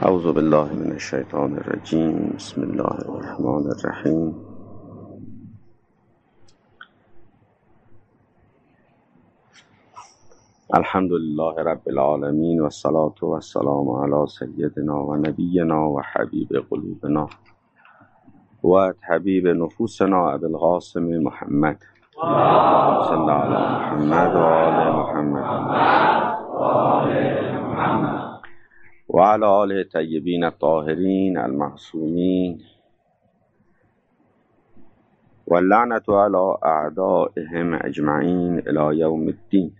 اعوذ بالله من الشیطان الرجیم. بسم الله الرحمن الرحیم. الحمد لله رب العالمین و الصلاة و السلام علی سیدنا و نبینا و حبیب قلوبنا و حبیب نفوسنا ابی القاسم محمد صلی علی محمد و آل محمد و علی آله طیبین الطاهرین المعصومین و اللعنة علی اعدائهم اجمعین الی یوم الدین.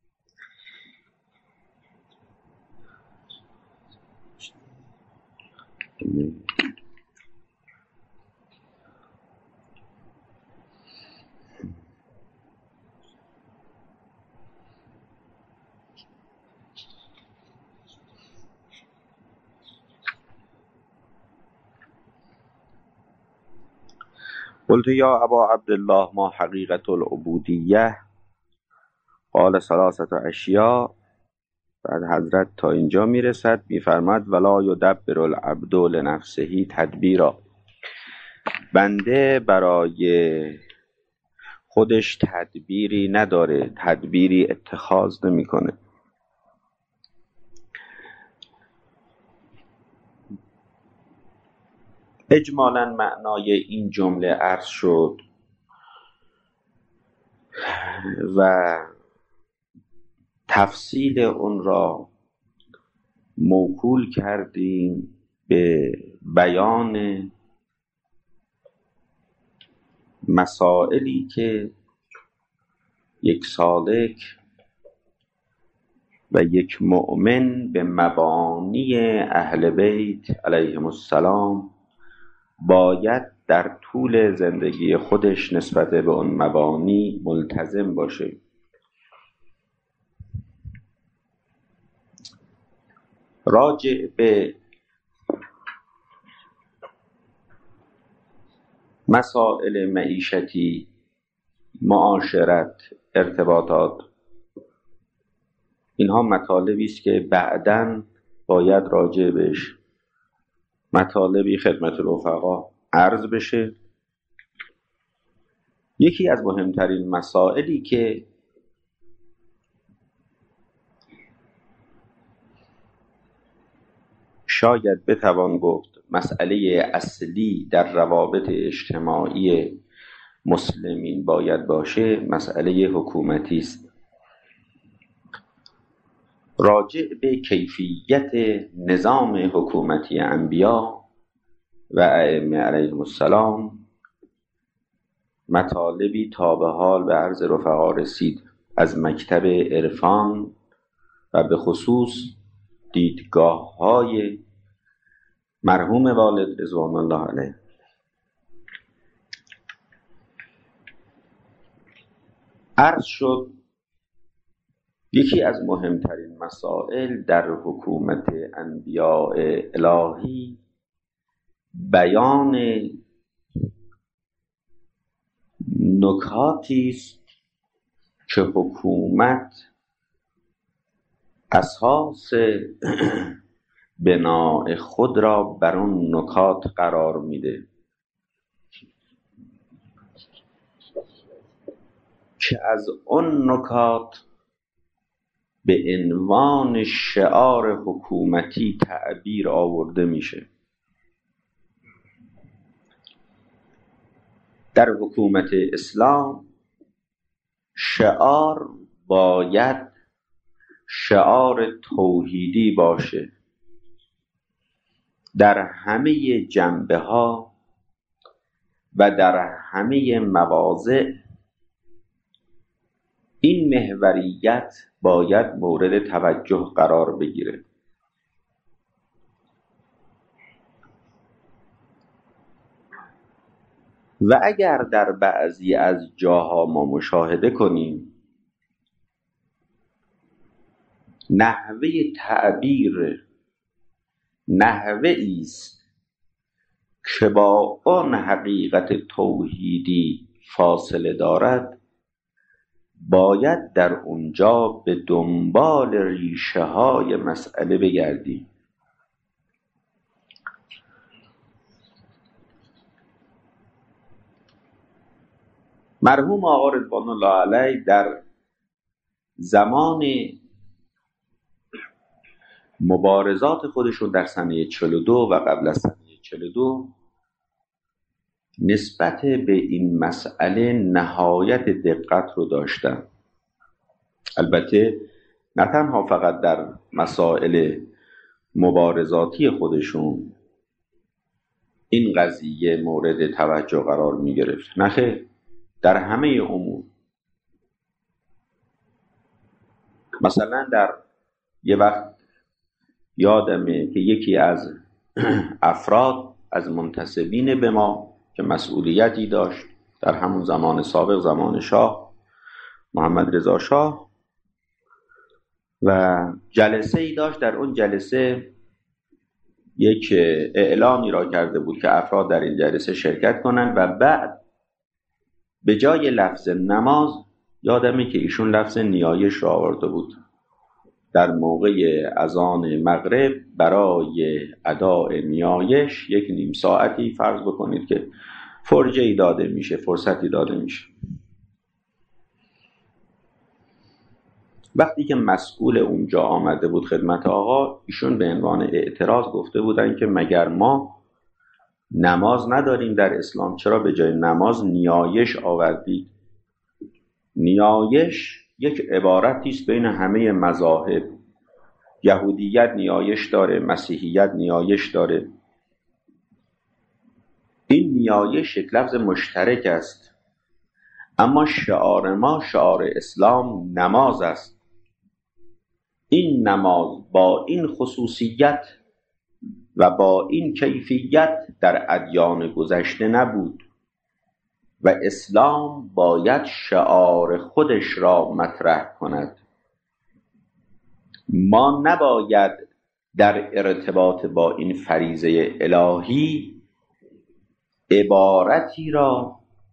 قلت یا ابا عبدالله ما حقیقت العبودیه؟ قال ثلاثه اشیاء. بعد حضرت تا اینجا میرسد، میفرماد ولا یدبر العبد لنفسه تدبیرا. بنده برای خودش تدبیری نداره، تدبیری اتخاذ نمیکنه. اجمالاً معنای این جمله عرض شد و تفصیل اون را موکول کردیم به بیان مسائلی که یک سالک و یک مؤمن به مبانی اهل بیت علیهم السلام باید در طول زندگی خودش نسبت به اون مبانی ملتزم باشه. راجع به مسائل معیشتی، معاشرت، ارتباطات، اینها مطالبی است که بعداً باید راجع بهش مطالبی خدمت رفقا عرض بشه. یکی از مهمترین مسائلی که شاید بتوان گفت مسئله اصلی در روابط اجتماعی مسلمین باید باشه، مسئله حکومتی است. راجع به کیفیت نظام حکومتی انبیا و ائمه علیهم السلام مطالبی تا به حال به عرض رفقا رسید از مکتب عرفان و به خصوص دیدگاه‌های مرحوم والد رضوان الله علیه. عرض شد یکی از مهمترین مسائل در حکومت انبیاء الهی بیان نکاتی است که حکومت اساس بناء خود را بر اون نکات قرار میده که از اون نکات به عنوان شعار حکومتی تعبیر آورده میشه. در حکومت اسلام شعار باید شعار توحیدی باشه در همه جنبه ها و در همه مواضع. این محوریت باید مورد توجه قرار بگیره. و اگر در بعضی از جاها ما مشاهده کنیم نحوه تعبیر نحوه است که با آن حقیقت توحیدی فاصله دارد، باید در اونجا به دنبال ریشه های مسئله بگردیم. مرحوم آقا رضوان الله علیه در زمان مبارزات خودشون در سنه 42 و قبل از سنه 42 نسبت به این مسئله نهایت دقت رو داشتن. البته نه تنها فقط در مسائل مبارزاتی خودشون این قضیه مورد توجه قرار می گرفت، نه خیر، در همه امور. مثلا در یه وقت یادمه که یکی از افراد از منتسبین به ما که مسئولیتی داشت در همون زمان سابق، زمان شاه محمد رضا شاه، و جلسه ای داشت. در اون جلسه یک اعلامی را کرده بود که افراد در این جلسه شرکت کنند و بعد به جای لفظ نماز، یادمه که ایشون لفظ نیایش را آورده بود. در موقع اذان مغرب برای اداء نیایش یک نیم ساعتی فرض بکنید که فرجه‌ای داده میشه، فرصتی داده میشه. وقتی که مسئول اونجا آمده بود خدمت آقا، ایشون به عنوان اعتراض گفته بودن که مگر ما نماز نداریم در اسلام، چرا به جای نماز نیایش آوردید؟ نیایش یک عبارتی است بین همه مذاهب. یهودیت نیایش داره، مسیحیت نیایش داره. این نیایش یک لفظ مشترک است، اما شعار ما، شعار اسلام، نماز است. این نماز با این خصوصیت و با این کیفیت در ادیان گذشته نبود و اسلام باید شعار خودش را مطرح کند. ما نباید در ارتباط با این فریضه الهی عبارتی را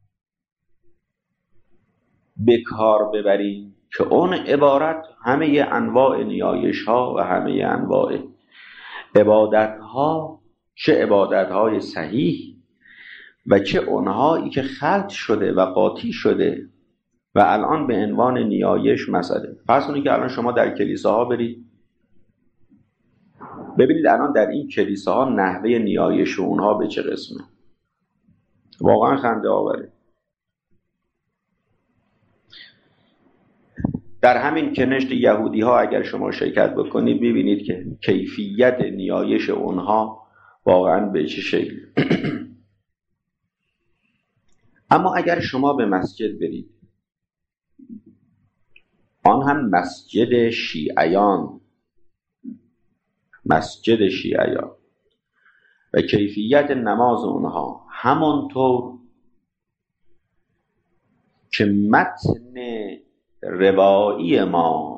به کار ببریم که اون عبارت همه انواع نیایش ها و همه انواع عبادت ها، چه عبادت های صحیح و چه اونهایی که خلط شده و قاطی شده و الان به عنوان نیایش مسئله. پس اونی که الان شما در کلیساها برید ببینید الان در این کلیساها نحوه نیایش اونها به چه قسمه، واقعا خنده آوره. در همین کنشت یهودی ها اگر شما شرکت بکنید ببینید که کیفیت نیایش اونها واقعا به چه شکل. اما اگر شما به مسجد برید، آن هم مسجد شیعیان و کیفیت نماز اونها همانطور که متن روایی ما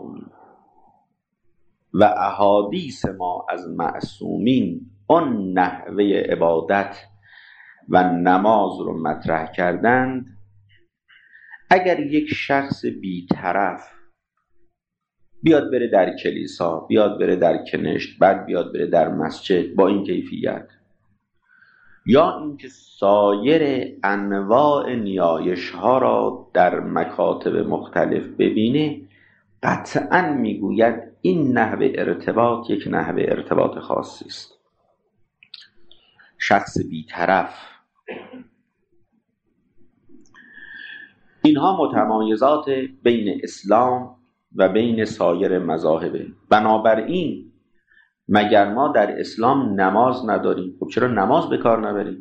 و احادیث ما از معصومین آن نحوه عبادت و نماز رو مطرح کردند، اگر یک شخص بی‌طرف بیاد بره در کلیسا، بیاد بره در کنشت، بعد بیاد بره در مسجد با این کیفیت، یا اینکه سایر انواع نیایش ها را در مکاتب مختلف ببینه، قطعاً میگوید این نحوه ارتباط یک نحوه ارتباط خاصی است. شخص بی‌طرف. اینها متمایزات بین اسلام و بین سایر مذاهب. بنابراین مگر ما در اسلام نماز نداریم؟ خب چرا نماز به کار نبریم؟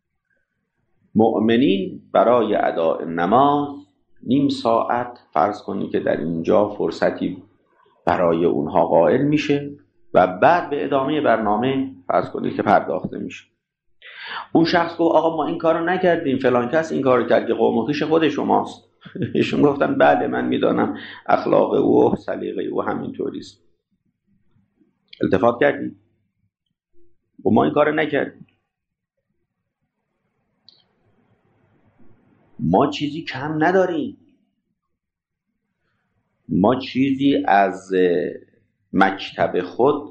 مؤمنین برای اداء نماز نیم ساعت فرض کنید که در اینجا فرصتی برای اونها قائل میشه و بعد به ادامه برنامه فرض کنید که پرداخته میشه. اون شخص گفت آقا ما این کارو نکردیم، فلان کس این کارو کرد که قوم و خویش خود شماست. ایشون گفتن بله من میدانم اخلاق او و سلیقه او همینطوری است. التفات کردیم و ما این کارو نکردیم. ما چیزی کم نداریم، ما چیزی از مکتب خود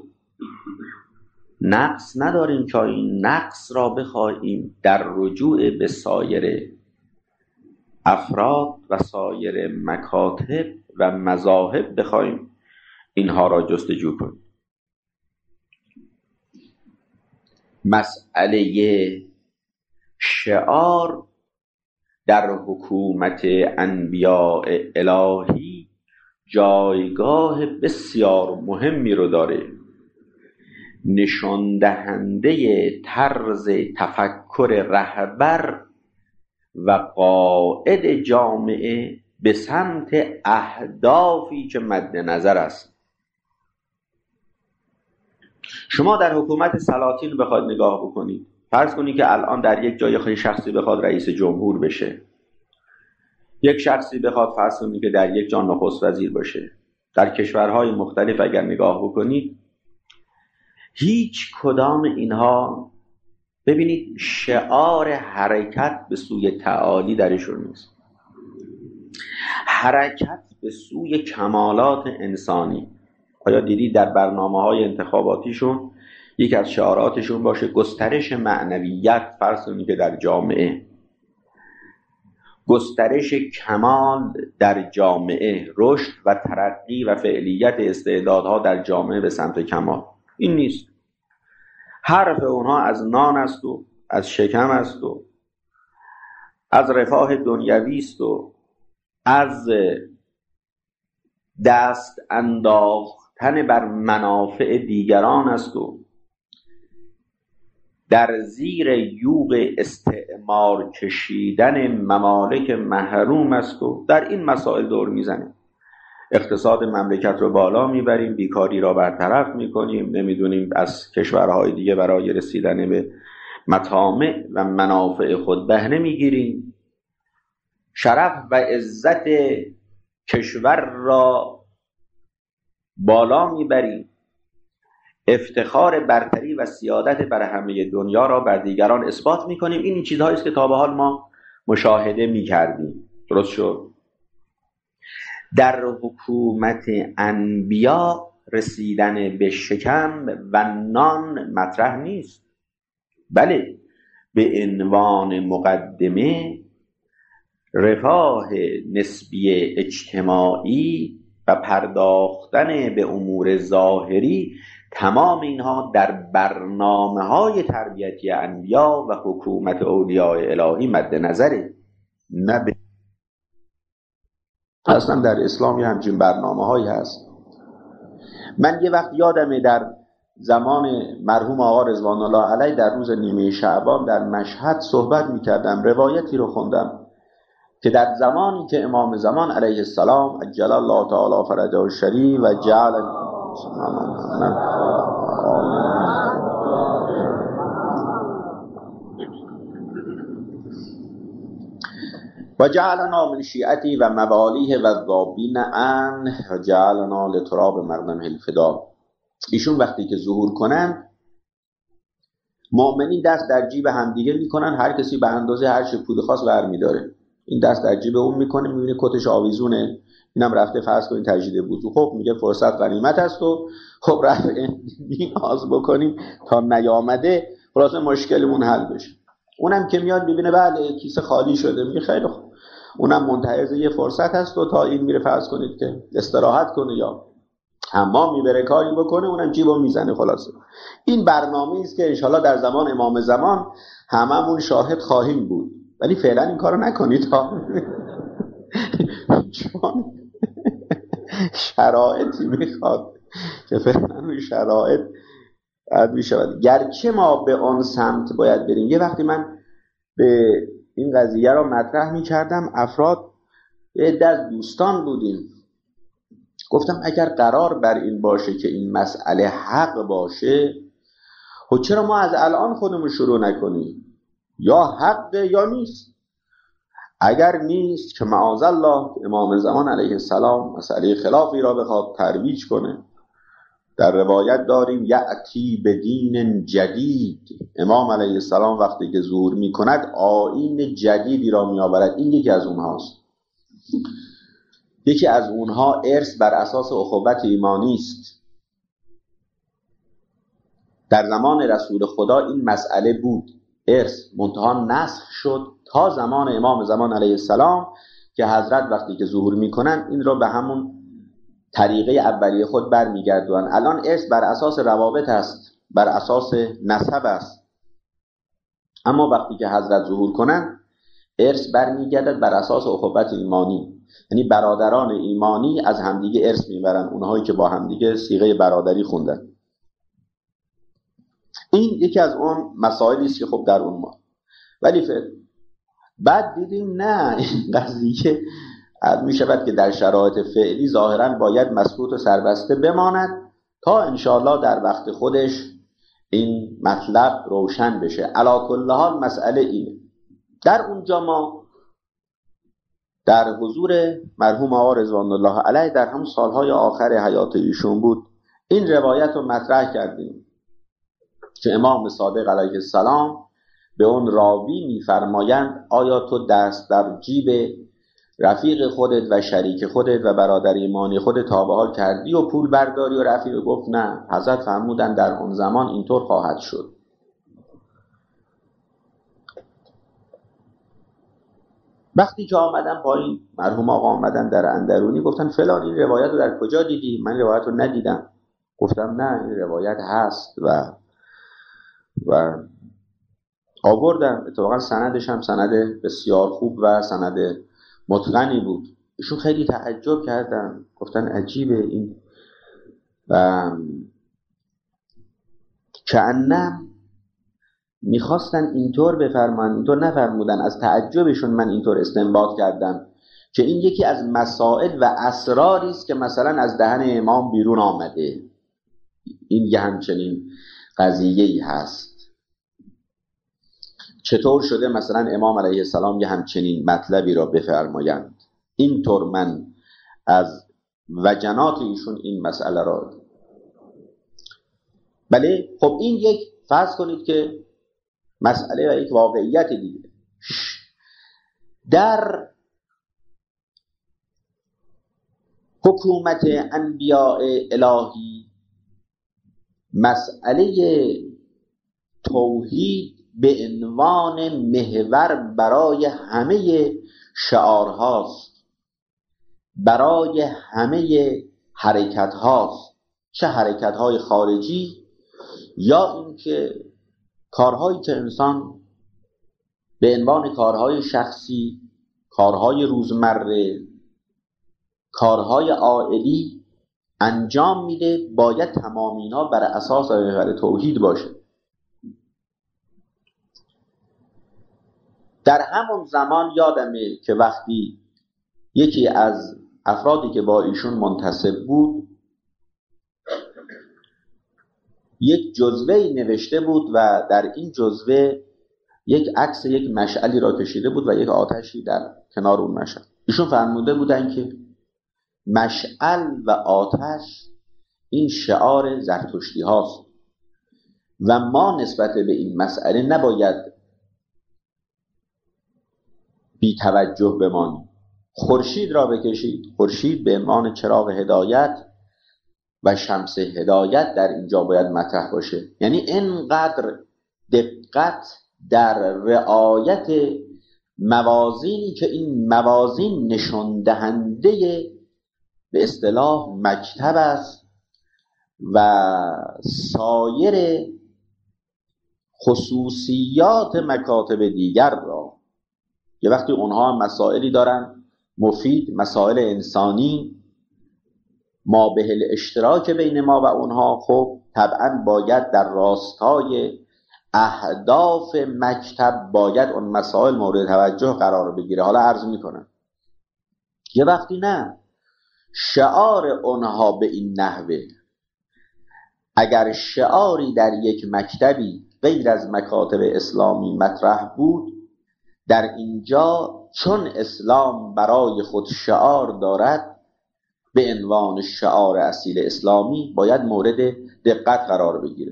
نقص نداریم که این نقص را بخواهیم در رجوع به سایر افراد و سایر مکاتب و مذاهب بخوایم اینها را جستجو کنیم. مسئله شعار در حکومت انبیاء الهی جایگاه بسیار مهمی رو داره. نشان دهنده طرز تفکر رهبر و قائد جامعه به سمت اهدافی که مد نظر است. شما در حکومت سلاطین بخواید نگاه بکنید، فرض کنید که الان در یک جای خیلی شخصی بخواد رئیس جمهور بشه، یک شخصی بخواد فرض کنید که در یک جا نخست وزیر باشه. در کشورهای مختلف اگر نگاه بکنید، هیچ کدام اینها ببینید شعار حرکت به سوی تعالی درشون نیست، حرکت به سوی کمالات انسانی. آیا دیدید در برنامه‌های انتخاباتیشون یک از شعاراتشون باشه گسترش معنویت، فرض کنید که در جامعه، گسترش کمال در جامعه، رشد و ترقی و فعلیت استعدادها در جامعه به سمت کمال. این نیست. حرف اونها از نان است و از شکم است و از رفاه دنیوی است و از دست انداختن بر منافع دیگران است و در زیر یوغ استعمار کشیدن ممالک محروم است و در این مسائل دور میزنه. اقتصاد مملکت رو بالا میبریم، بیکاری را برطرف میکنیم، نمیدونیم از کشورهای دیگه برای رسیدن به مطامع و منافع خود بهره میگیریم، شرف و عزت کشور را بالا میبریم، افتخار برتری و سیادت بر همه دنیا را بر دیگران اثبات میکنیم. این چیزهایی است که تا به حال ما مشاهده میکردیم. درست شد؟ در حکومت انبیا رسیدن به شکم و نان مطرح نیست، بله به عنوان مقدمه رفاه نسبی اجتماعی و پرداختن به امور ظاهری، تمام اینها در برنامه‌های تربیتی انبیا و حکومت اولیاء الهی مد نظره. نه اصلا در اسلام یه همچین برنامه‌هایی هست. من یه وقت یادمه در زمان مرحوم آقا رضوان الله علیه در روز نیمه شعبان در مشهد صحبت می‌کردم، روایتی رو خوندم که در زمانی که امام زمان علیه السلام عجل الله تعالی فرجه الشریف و جعل و جعلنا من شیعتی و موالیه و ذابین عنه و جعلنا لتراب مردم الفدا. ایشون وقتی که ظهور کنن، مؤمنین دست در جیب همدیگه میکنن، هر کسی به اندازه هر چه پول خواست برمیداره. این دست در جیب اون میکنه، میبینه کتش آویزونه، اینم رفته فرض کنین تجدید وضو، خب میگه فرصت غنیمت است و خب رفت نیاز بکنیم تا نیامده خلاصه مشکلمون حل بشه. اونم که میاد میبینه بله کیسه خالی شده، میگه خیلی خوب، اونم منتظر یه فرصت هست و تا این میره فرض کنید که استراحت کنه یا حمام میبره کاری بکنه، اونم جیبو میزنه. خلاصه این برنامه‌ای است که انشالله در زمان امام زمان هممون شاهد خواهیم بود، ولی فعلا این کارو نکنید ها چون شرایطی میخواد که فعلا اون شرایط عد میشود، گرچه ما به آن سمت باید بریم. یه وقتی من به این قضیه را مطرح میکردم، افراد عده از دوستان بودیم، گفتم اگر قرار بر این باشه که این مسئله حق باشه، خب چرا ما از الان خودمون شروع نکنیم؟ یا حق یا نیست. اگر نیست که معاذالله امام زمان علیه السلام مسئله خلافی را بخواد ترویج کنه، در روایت داریم یأتی بدین جدید، امام علیه السلام وقتی که ظهور می کند آیین جدیدی را می آورد. این یکی از اونهاست. یکی از اونها ارث بر اساس اخوت ایمانی است. در زمان رسول خدا این مسئله بود. ارث، منتها نسخ شد تا زمان امام زمان علیه السلام که حضرت وقتی که ظهور میکنن این را به همون طریقه اولیه خود برمیگردونن. الان ارث بر اساس روابط است، بر اساس نسب است، اما وقتی که حضرت ظهور کنن ارث برمیگردد بر اساس اخوت ایمانی، یعنی برادران ایمانی از همدیگه ارث میبرن، اونهایی که با همدیگه صیغه برادری خوندن. این یکی از اون مسائلی است که خب در اون ما، ولی بعد دیدیم نه، این قضیه می شود که در شرایط فعلی ظاهرا باید مسکوت و سربسته بماند تا انشاءالله در وقت خودش این مطلب روشن بشه. علی کل حال مسئله اینه. در اونجا ما در حضور مرحوم آقا رضوان الله علیه در هم سالهای آخر حیات ایشون بود، این روایت رو مطرح کردیم که امام صادق علیه السلام به اون راوی میفرمایند آیا تو دست در جیب رفیق خودت و شریک خودت و برادر ایمانی خودت تا به حال کردی و پول برداری؟ و رفیق گفت نه. حضرت فرمودن در اون زمان اینطور خواهد شد. وقتی که آمدن پایین، مرحوم آقا آمدن در اندرونی، گفتن فلان این روایت رو در کجا دیدی؟ من روایت رو ندیدم. گفتم نه این روایت هست و آوردم. اتفاقا سندش هم سند بسیار خوب و سند متقنی بود. ایشون خیلی تعجب کردن، گفتن عجیبه این، کأنم میخواستن اینطور بفرمان، اینطور نفرمودن. از تعجبشون من اینطور استنباط کردم که این یکی از مسائل و اسراری است که مثلا از دهن امام بیرون آمده. این یه همچنین قضیه‌ای هست. چطور شده مثلا امام علیه السلام یه همچنین مطلبی را بفرمایند؟ اینطور من از وجنات ایشون این مسئله را. بله خب این یک فرض کنید که مسئله و یک واقعیت دیگه. در حکومت انبیاء الهی مسئله توحید به عنوان محور برای همه شعارهاست، برای همه حرکتهاست، چه حرکتهای خارجی یا اینکه کارهایی که انسان به عنوان کارهای شخصی، کارهای روزمره، کارهای عائلی انجام میده، باید تمام اینا بر اساس محور توحید باشه. در همون زمان یادمه که وقتی یکی از افرادی که با ایشون منتسب بود یک جزوه‌ای نوشته بود و در این جزوه یک عکس یک مشعلی را کشیده بود و یک آتشی در کنار اون مشعل. ایشون فرموده بودن که مشعل و آتش این شعار زرتشتی هاست و ما نسبت به این مسئله نباید بی توجه بمانیم. خورشید را بکشید، خورشید به عنوان چراغ هدایت و شمس هدایت در اینجا باید مطرح باشه. یعنی اینقدر دقت در رعایت موازینی که این موازین نشان دهنده به اصطلاح مکتب است و سایر خصوصیات مکاتب دیگر را، که وقتی اونها مسائلی دارن مفید، مسائل انسانی، ما به اشتراک بین ما و اونها، خب طبعا باید در راستای اهداف مکتب باید اون مسائل مورد توجه قرار بگیره. حالا عرض میکنم یه وقتی نه، شعار اونها به این نحوه، اگر شعاری در یک مکتبی غیر از مکاتب اسلامی مطرح بود، در اینجا چون اسلام برای خود شعار دارد به عنوان شعار اصیل اسلامی باید مورد دقت قرار بگیره.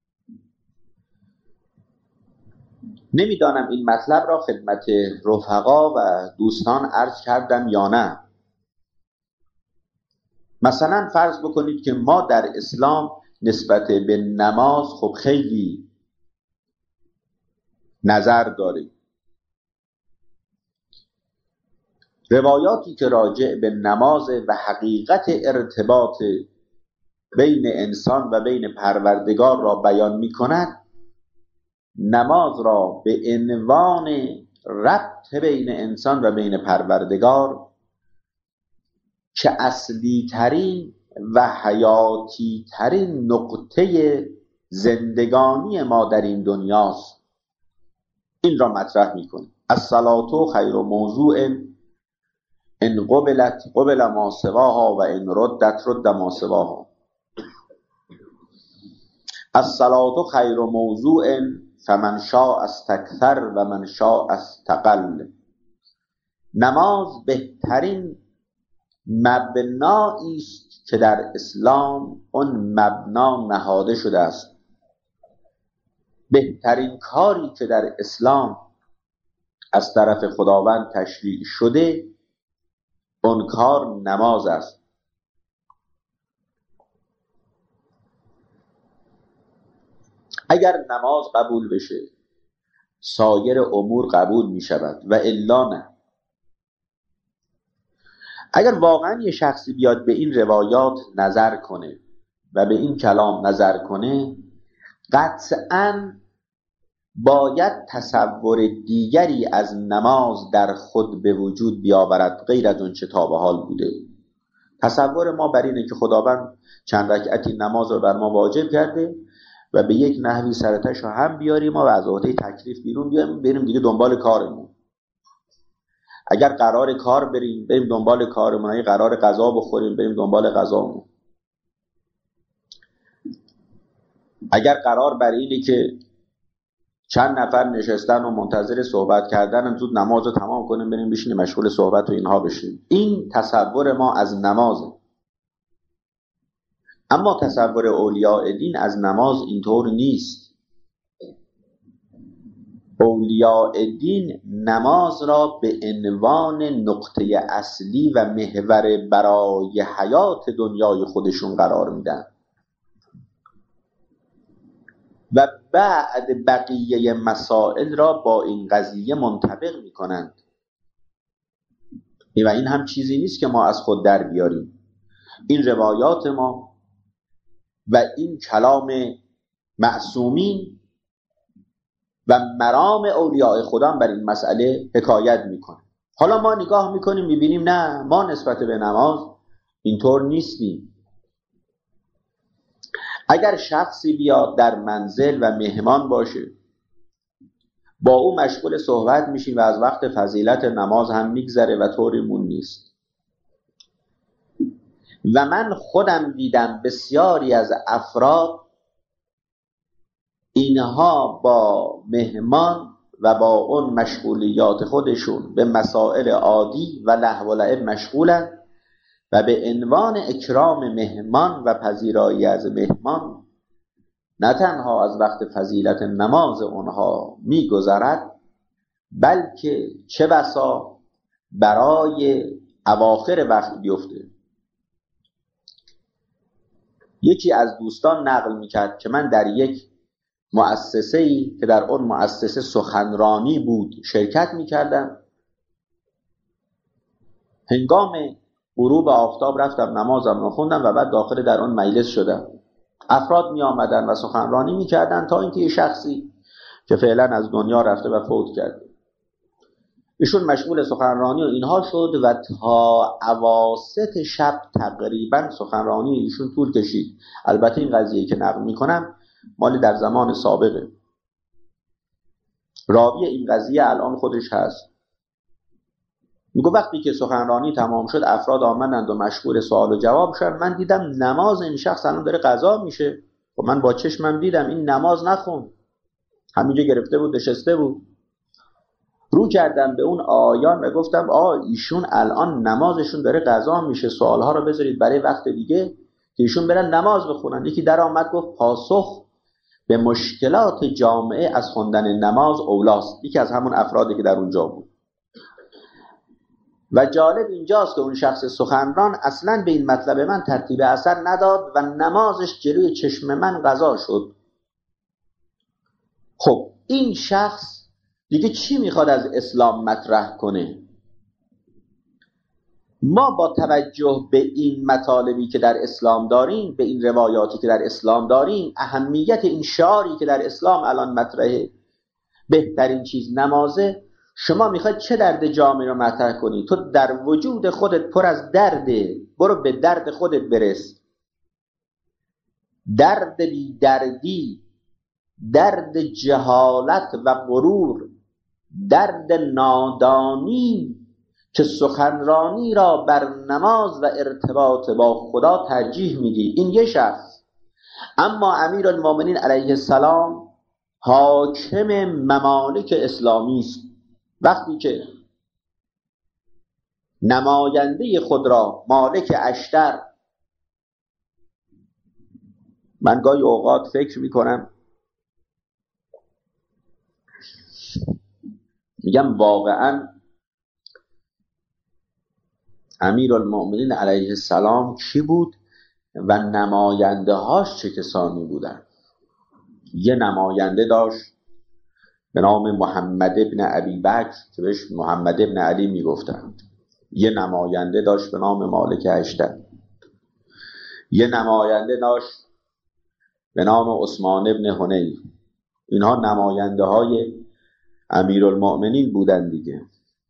نمیدانم این مطلب را خدمت رفقا و دوستان عرض کردم یا نه. مثلا فرض بکنید که ما در اسلام نسبت به نماز خب خیلی نظر داریم. روایاتی که راجع به نماز و حقیقت ارتباط بین انسان و بین پروردگار را بیان می کند، نماز را به عنوان ربط بین انسان و بین پروردگار که اصلی ترین و حیاتی ترین نقطه زندگانی ما در این دنیاست، این را مطرح می کند. الصلاة خیر موضوع ان قبلت قبل ما سواها و ان ردت رد ما سواها. الصلاة خیر موضوع فمن شاء استکثر و من شاء استقل. نماز بهترین مبنایی است که در اسلام اون مبنا نهاده شده است. بهترین کاری که در اسلام از طرف خداوند تشریع شده اون کار نماز است. اگر نماز قبول بشه سایر امور قبول می شود و الا نه. اگر واقعا یه شخصی بیاد به این روایات نظر کنه و به این کلام نظر کنه، قطعاً باید تصور دیگری از نماز در خود به وجود بیاورد غیر از اون چه تا به حال بوده. تصور ما بر اینه که خداوند چند رکعتی نماز رو بر ما واجب کرده و به یک نحوی سرتش رو هم بیاریم و از عهده تکلیف بیرون بیاریم، بریم دیگه دنبال کارمون. اگر قرار کار بریم دنبال کارمون، اگه قرار غذا بخوریم بریم دنبال غذامون. اگر قرار بر اینه که چند نفر نشستن و منتظر صحبت کردن زود نماز رو تمام کنیم بریم بشینیم مشغول صحبت و اینها بشیم، این تصور ما از نمازه. اما تصور اولیاء دین از نماز اینطور نیست. اولیاء دین نماز را به عنوان نقطه اصلی و محور برای حیات دنیای خودشون قرار میدن و بعد بقیه مسائل را با این قضیه منطبق میکنند. و این هم چیزی نیست که ما از خود در بیاریم. این روایات ما و این کلام معصومین و مرام اولیاء خدا بر این مسئله حکایت میکنه. حالا ما نگاه میکنیم میبینیم نه، ما نسبت به نماز اینطور نیستیم. اگر شخصی بیاد در منزل و مهمان باشه، با او مشغول صحبت میشیم و از وقت فضیلت نماز هم میگذره و طوریمون نیست. و من خودم دیدم بسیاری از افراد اینها با مهمان و با اون مشغولیات خودشون به مسائل عادی و لهو و لعب مشغولن و به عنوان اکرام مهمان و پذیرایی از مهمان نه تنها از وقت فضیلت نماز اونها میگذرد، بلکه چه بسا برای اواخر وقت بیفته. یکی از دوستان نقل میکرد که من در یک مؤسسه‌ای که در اون مؤسسه سخنرانی بود شرکت میکردم. هنگام غروب آفتاب رفتم نمازم رو خوندم و بعد داخل در اون مجلس شدم. افراد می آمدن و سخنرانی می کردن تا اینکه یه شخصی که فعلا از دنیا رفته و فوت کرده، ایشون مشغول سخنرانی و اینها شد و تا اواسط شب تقریبا سخنرانی ایشون طول کشید. البته این قضیه که نقل می کنم مالی در زمان سابقه. راوی این قضیه الان خودش هست. میگه وقتی که سخنرانی تمام شد افراد آمدند و مشغول سوال و جواب شدن. من دیدم نماز این شخص الان داره قضا میشه و من با چشمم دیدم این نماز نخون، همینجا گرفته بود نشسته بود. رو کردم به اون آیان و گفتم ایشون الان نمازشون داره قضا میشه، سوالها رو بذارید برای وقت دیگه که ایشون برن نماز بخونن. یکی در آمد گفت پاسخ به مشکلات جامعه از خوندن نماز اولاست. یکی از همون افرادی که در اونجا بود. و جالب اینجاست که اون شخص سخنران اصلا به این مطلب من ترتیب اثر نداد و نمازش جلوی چشم من قضا شد. خب این شخص دیگه چی میخواد از اسلام مطرح کنه؟ ما با توجه به این مطالبی که در اسلام داریم، به این روایاتی که در اسلام داریم، اهمیت این شعاری که در اسلام الان مطرحه، بهترین چیز نمازه، شما میخواد چه درد جامعه رو مطرح کنی؟ تو در وجود خودت پر از درده، برو به درد خودت برس. درد بی دردی، درد جهالت و غرور، درد نادانی که سخنرانی را بر نماز و ارتباط با خدا ترجیح میدی، این یه شخص. اما امیرالمومنین علیه السلام حاکم ممالک اسلامی است. وقتی که نماینده خود را مالک اشتر، من گاهی اوقات فکر میکنم، میگم واقعا امیرالمومنین علیه السلام کی بود و نماینده هاش چه کسانی بودن؟ یه نماینده داشت به نام محمد ابن ابی بکر که بهش محمد ابن علی میگفتن. یه نماینده داشت به نام مالک اشتر. یه نماینده داشت به نام عثمان ابن حنیف. اینها نماینده های امیرالمومنین بودن دیگه.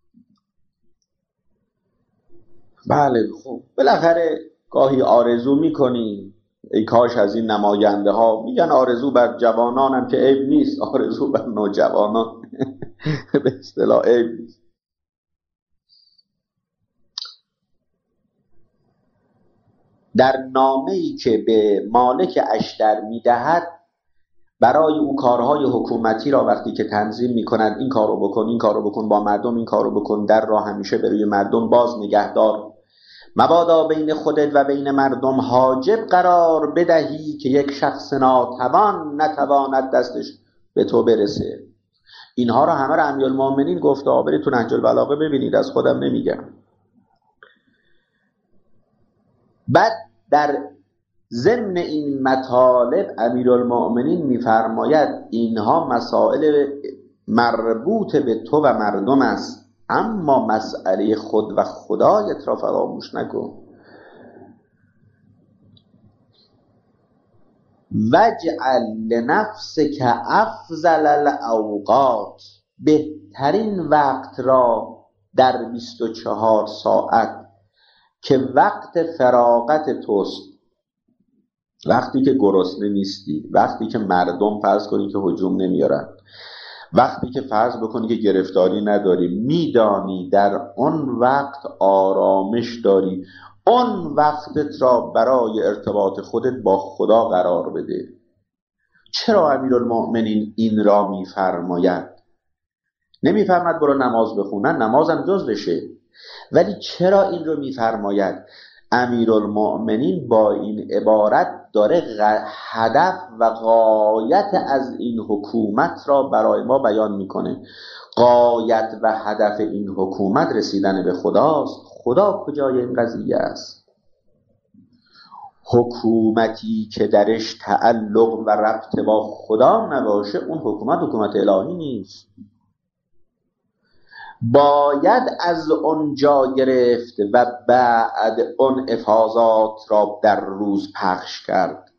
بله، خب بالاخره گاهی آرزو میکنی ای کاش از این نماینده ها، میگن آرزو بر جوانان هم که عیب نیست، آرزو بر نوجوانان به اصطلاح عیب نیست. در نامه‌ای که به مالک اشتر میدهد، برای او کارهای حکومتی را وقتی که تنظیم میکند، این کارو بکن، این کارو بکن، با مردم این کارو بکن، در راه همیشه به روی مردم باز نگهدار، مبادا بین خودت و بین مردم حاجب قرار بدهی که یک شخص ناتوان نتواند دستش به تو برسه. اینها را همه را امیرالمومنین گفته. برید تو نهج البلاغه ببینید، از خودم نمیگم. بعد در ضمن این مطالب امیرالمومنین میفرماید اینها مسائل مربوط به تو و مردم است، اما مسئله خود و خدایت را فراموش نکن. وجعل لنفسک افضل الاوقات، بهترین وقت را در 24 ساعت که وقت فراغت توست، وقتی که گرسنه نیستی، وقتی که مردم فرض کنی که هجوم نمیارن، وقتی که فرض بکنی که گرفتاری نداری، میدانی در اون وقت آرامش داری، اون وقتت را برای ارتباط خودت با خدا قرار بده. چرا امیرالمومنین این را میفرماید؟ نمیفرماید برو نماز بخونن، نمازم جزوشه، ولی چرا این رو میفرماید؟ امیرالمومنین با این عبارت داره هدف و غایت از این حکومت را برای ما بیان میکنه. غایت و هدف این حکومت رسیدن به خداست. خدا کجای این قضیه است؟ حکومتی که درش تعلق و ربط با خدا نباشه، اون حکومت الهی نیست. باید از اونجا گرفت و بعد اون افاضات را در روز پخش کرد.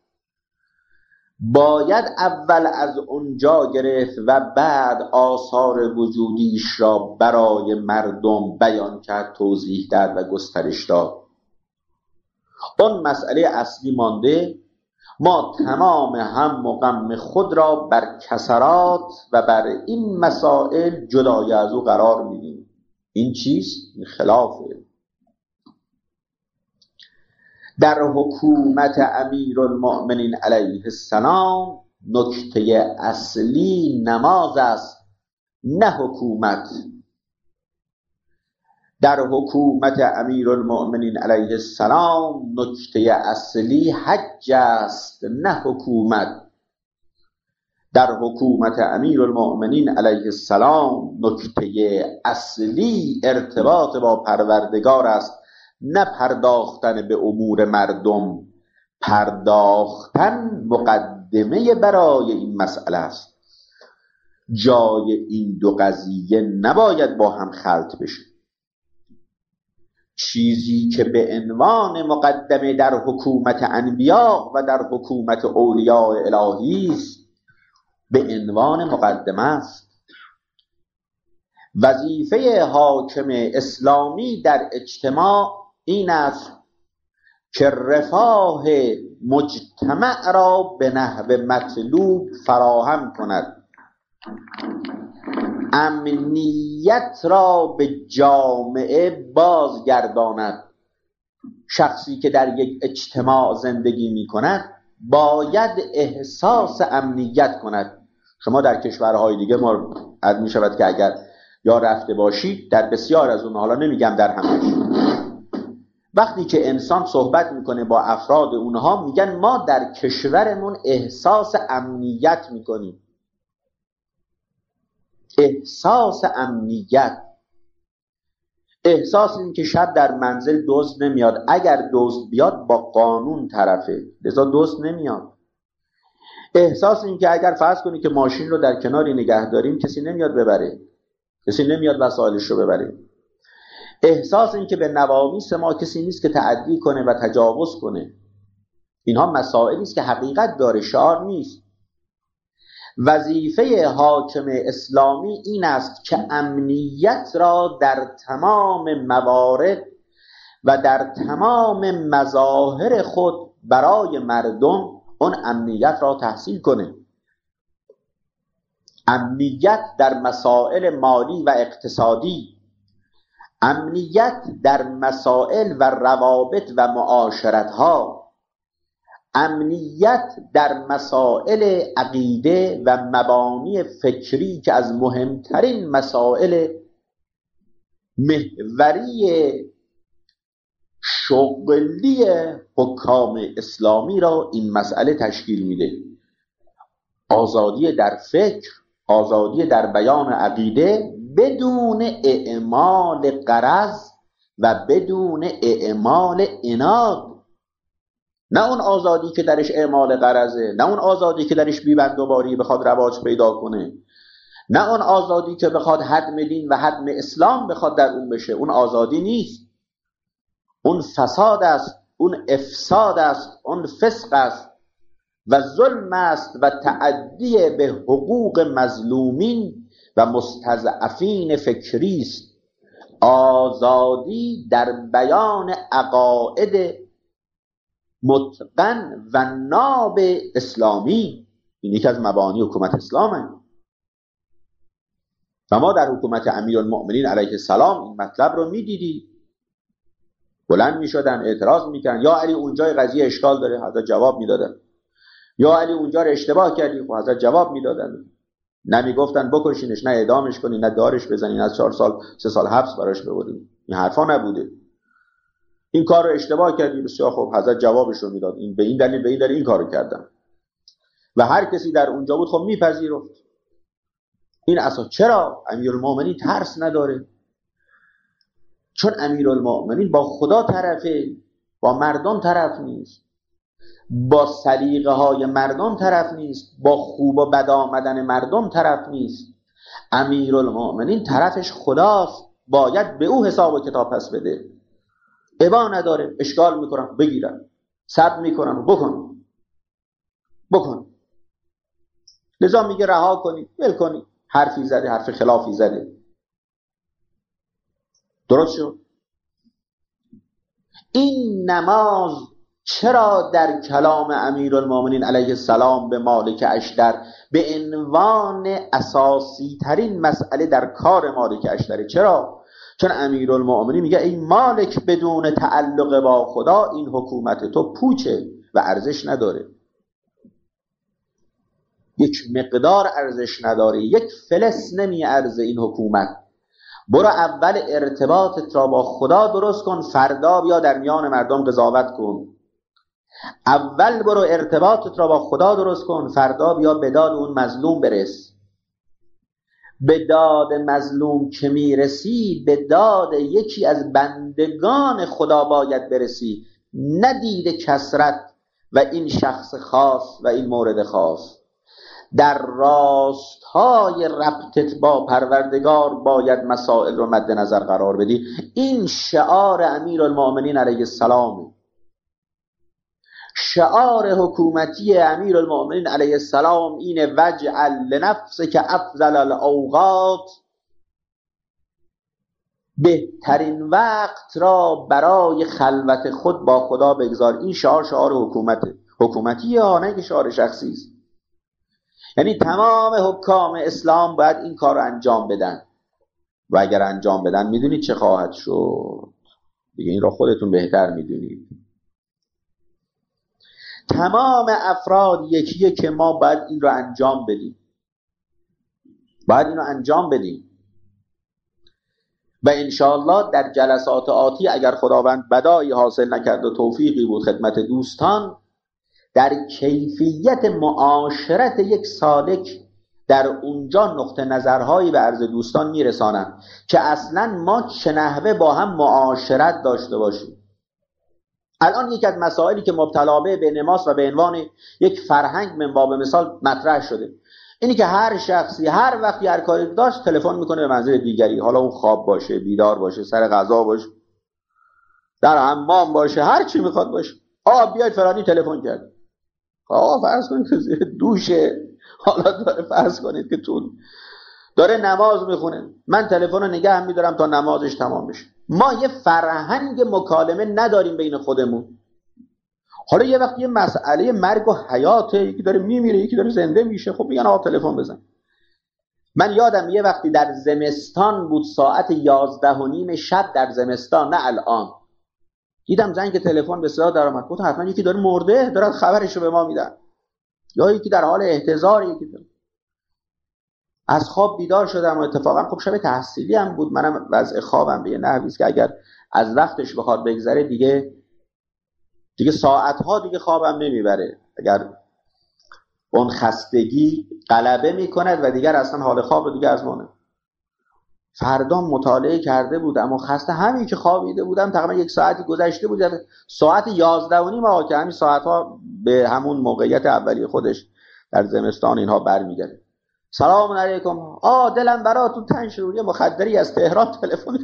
باید اول از اونجا گرفت و بعد آثار وجودیش را برای مردم بیان کرد، توضیح داد و گسترش داد. اون مسئله اصلی مانده. ما تمام هم و غم خود را بر کسرات و بر این مسائل جدای از او قرار میدیم. این چیست؟ این خلافه. در حکومت امیرالمومنین علیه السلام نکته اصلی نماز است، نه حکومت. در حکومت امیرالمومنین علیه السلام نکته اصلی حج است، نه حکومت. در حکومت امیرالمومنین علیه السلام نکته اصلی ارتباط با پروردگار است، نه پرداختن به امور مردم. پرداختن مقدمه برای این مسئله است. جای این دو قضیه نباید با هم خلط بشه. چیزی که به عنوان مقدمه در حکومت انبیا و در حکومت اولیاء الهی است به عنوان مقدمه است. وظیفه حاکم اسلامی در اجتماع این است که رفاه مجتمع را به نحو مطلوب فراهم کند، امنیت را به جامعه بازگرداند. شخصی که در یک اجتماع زندگی می کند باید احساس امنیت کند. شما در کشورهای دیگه می شود که اگر یا رفته باشید، در بسیار از اون، حالا نمیگم در همه، وقتی که انسان صحبت میکنه با افراد اونها میگن ما در کشورمون احساس امنیت میکنیم. احساس امنیت، احساس این که شب در منزل دزد نمیاد، اگر دزد بیاد با قانون طرفه، لذا دزد نمیاد. احساس این که اگر فرض کنی که ماشین رو در کناری نگه داریم کسی نمیاد ببره، کسی نمیاد وسایلش رو ببره. احساس این که به نوامیس ما کسی نیست که تعدی کنه و تجاوز کنه. اینها مسائلی است که حقیقت داره، شعار نیست. وظیفه حاکم اسلامی این است که امنیت را در تمام موارد و در تمام مظاهر خود برای مردم اون امنیت را تحصیل کنه. امنیت در مسائل مالی و اقتصادی، امنیت در مسائل و روابط و معاشرت‌ها، امنیت در مسائل عقیده و مبانی فکری که از مهمترین مسائل محوری شغلی حکام اسلامی را این مسئله تشکیل میده. آزادی در فکر، آزادی در بیان عقیده بدون اعمال غرض و بدون اعمال عناد. نه اون آزادی که درش اعمال غرضه، نه اون آزادی که درش بی‌بندوباری بخواد رواج پیدا کنه، نه اون آزادی که بخواد هدم دین و هدم اسلام بخواد در اون بشه. اون آزادی نیست، اون فساد است، اون افساد است، اون فسق است و ظلم است و تعدی به حقوق مظلومین و مستضعفین فکری است. آزادی در بیان عقاید متقن و ناب اسلامی، این یکی از مبانی حکومت اسلامه. و ما در حکومت امیرالمؤمنین علیه السلام این مطلب رو میدیدی. بلند میشدن اعتراض میکردن، یا علی اونجای قضیه اشکال داره، حضرت جواب میدادن. یا علی اونجا رو اشتباه کردی، خب حضرت جواب میدادن. نمیگفتن بکشینش، نه اعدامش کنین، نه دارش بزنین، از 4 سال 3 سال حبس براش ببرین. این حرفا نبوده. این کار رو اشتباه کردی، بسیار خوب، حضرت جوابش رو میداد، این به این دلیل به این دلیل این کارو کردم. و هر کسی در اونجا بود خب میپذیرفت. این اصلا چرا امیرالمؤمنین ترس نداره؟ چون امیرالمؤمنین با خدا طرفه، با مردم طرف نیست، با سلیقه های مردم طرف نیست، با خوب و بد آمدن مردم طرف نیست. امیرالمؤمنین طرفش خداست، باید به او حساب و کتاب پس بده. ابا نداره، اشکال میکنن بگیرن، صبر میکنن بکن. لذا میگه رها کنی، ول کنی. حرفی زده، حرف خلافی زده، درست شد. این نماز چرا در کلام امیرالمؤمنین علیه السلام به مالک اشتر به عنوان اساسی ترین مسئله در کار مالک اشتره؟ چرا؟ چون امیرالمؤمنین میگه ای مالک، بدون تعلق با خدا این حکومت تو پوچه و ارزش نداره، یک مقدار ارزش نداره، یک فلس نمی ارزه این حکومت. برو اول ارتباطت را با خدا درست کن، فردا بیا در میان مردم قضاوت کن. اول برو ارتباطت را با خدا درست کن، فردا بیا به داد اون مظلوم برس. به داد مظلوم که میرسی، به داد یکی از بندگان خدا باید برسی، ندید کثرت و این شخص خاص و این مورد خاص. در راستهای ربطت با پروردگار باید مسائل رو مد نظر قرار بدی. این شعار امیرالمؤمنین علیه السلام، شعار حکومتی امیرالمؤمنین علیه السلام اینه: وجعل لنفسک افضل الاوقات، بهترین وقت را برای خلوت خود با خدا بگذار. این شعار حکومتی ها، نه که شعار شخصی است. یعنی تمام حکام اسلام باید این کار رو انجام بدن و اگر انجام بدن میدونید چه خواهد شد دیگه، این را خودتون بهتر میدونید. تمام افراد یکیه که ما باید این رو انجام بدیم و انشاءالله در جلسات آتی اگر خداوند بدایی حاصل نکرد و توفیقی بود خدمت دوستان، در کیفیت معاشرت یک سالک در اونجا نقطه نظرهایی به عرض دوستان میرسانم که اصلا ما چه نحوه با هم معاشرت داشته باشیم. الان یک از مسائلی که مبتلا به نماس و به عنوان یک فرهنگ من باب مثال مطرح شده، اینی که هر شخصی هر وقتی هر کاری داشت تلفن میکنه به منزل دیگری، حالا اون خواب باشه، بیدار باشه، سر غذا باشه، در حمام باشه، هر چی میخواد باشه. بیاید فلانی تلفن کرد. فرض کنید که زیر دوشه، حالا داره فرض کنید که داره نماز میخونه، من تلفن رو نگه میدارم تا نمازش تمام بشه. ما یه فرهنگ مکالمه نداریم بین خودمون. حالا یه وقت یه مسئله مرگ و حیاته، یکی داره میمیره یکی داره زنده میشه، خب میگن تلفن بزن. من یادم یه وقتی در زمستان بود، ساعت 11:30 شب در زمستان، نه الان، دیدم زنگ تلفن به صدا در اومد. گفتم حتما یکی داره مرده، دارن خبرشو به ما میدن، یا یکی در حال احتضار، یکی داره. از خواب بیدار شدم و اتفاقا خب شب تحصیلی هم بود، منم وضع خوابم به یه نحوی است که اگر از وقتش بخواد بگذره دیگه ساعتها دیگه خوابم نمیبره، اگر اون خستگی غلبه میکند و دیگر اصلا حال خواب رو دیگه از ما. فردا مطالعه کرده بودم و خسته، همین که خوابیده بودم تقریبا 1 ساعتی گذشته بود، ساعت 11:30 که همین ساعتها به همون موقعیت اولی خودش در زمستان اینها برمیگرده. سلام علیکم، دلم براتون تنگ شد، یه مخدری از تهران تلفن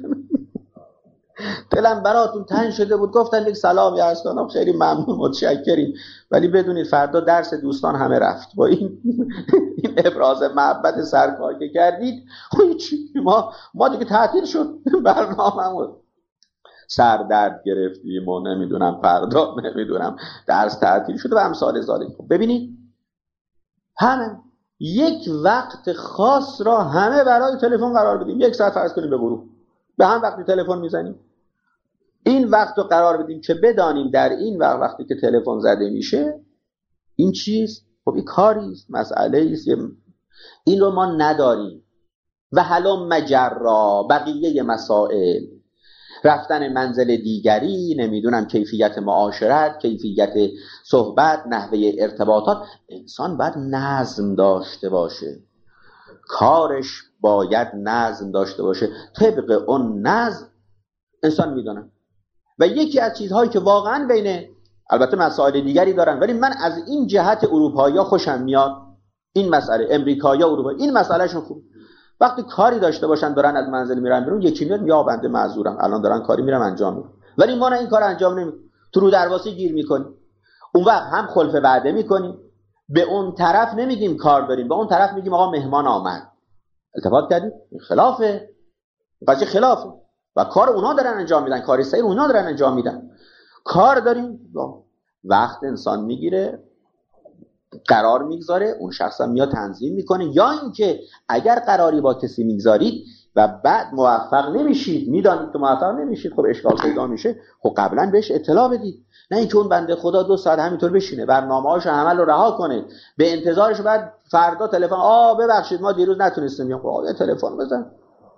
دلم براتون تنگ شده بود، گفتن یک سلامی عرض کنم، خیلی ممنون متشکریم، ولی بدونید فردا درس دوستان همه رفت. با این ابراز محبت سرکار که کردید ما دیگه تعطیل شد برنامه‌مون، سردرد گرفتیم و نمیدونم فردا نمیدونم درس تعطیل شده و امثال ذالک. ببینید همه یک وقت خاص را همه برای تلفن قرار بدیم، 1 ساعت فرض کنیم به گروه به هم وقتی تلفن میزنیم، این وقت رو قرار بدیم که بدانیم در این وقتی که تلفن زده میشه این چیز، خب این کاری است، مسئله است، این رو ما نداریم. و هلم مجرا بقیه مسائل، رفتن منزل دیگری، نمیدونم کیفیت معاشرت، کیفیت صحبت، نحوه ارتباطات، انسان باید نظم داشته باشه، کارش باید نظم داشته باشه، طبق اون نظم انسان میدونه. و یکی از چیزهایی که واقعا بین، البته مسائل دیگری دارن، ولی من از این جهت اروپایی‌ها خوشم میاد، این مسئله امریکایی‌ها اروپایی این مسئلهشون خوب، وقتی کاری داشته باشن دارن از منزل میرن بیرون، یکی میاد یا بنده معذورم الان دارن کاری میرم انجام میدم، ولی ما نه این کار انجام نمیدیم، تو رو درواسی گیر میکنیم. اون وقت هم خلف وعده میکنیم، به اون طرف نمیگیم کار داریم، به اون طرف میگیم آقا مهمان آمد، التفات کردیم، خلافه، قضیه خلافه و کار اونا دارن انجام میدن، کاری صحیح اونا دارن انجام میدن، کار داریم. وقت انسان میگیره، قرار میگذاره، اون شخصا میاد تنظیم میکنه. یا اینکه اگر قراری با کسی میگذارید و بعد موفق نمیشید، میدانید که موفق نمیشید، خب اشکال پیدا میشه، خب قبلا بهش اطلاع بدید، نه اینکه اون بنده خدا 2 ساعت همینطور بشینه برنامه‌هاشو عمل رو رها کنه، به انتظارش بعد فردا تلفن ببخشید ما دیروز نتونستیم بیام، خب یه تلفن بزن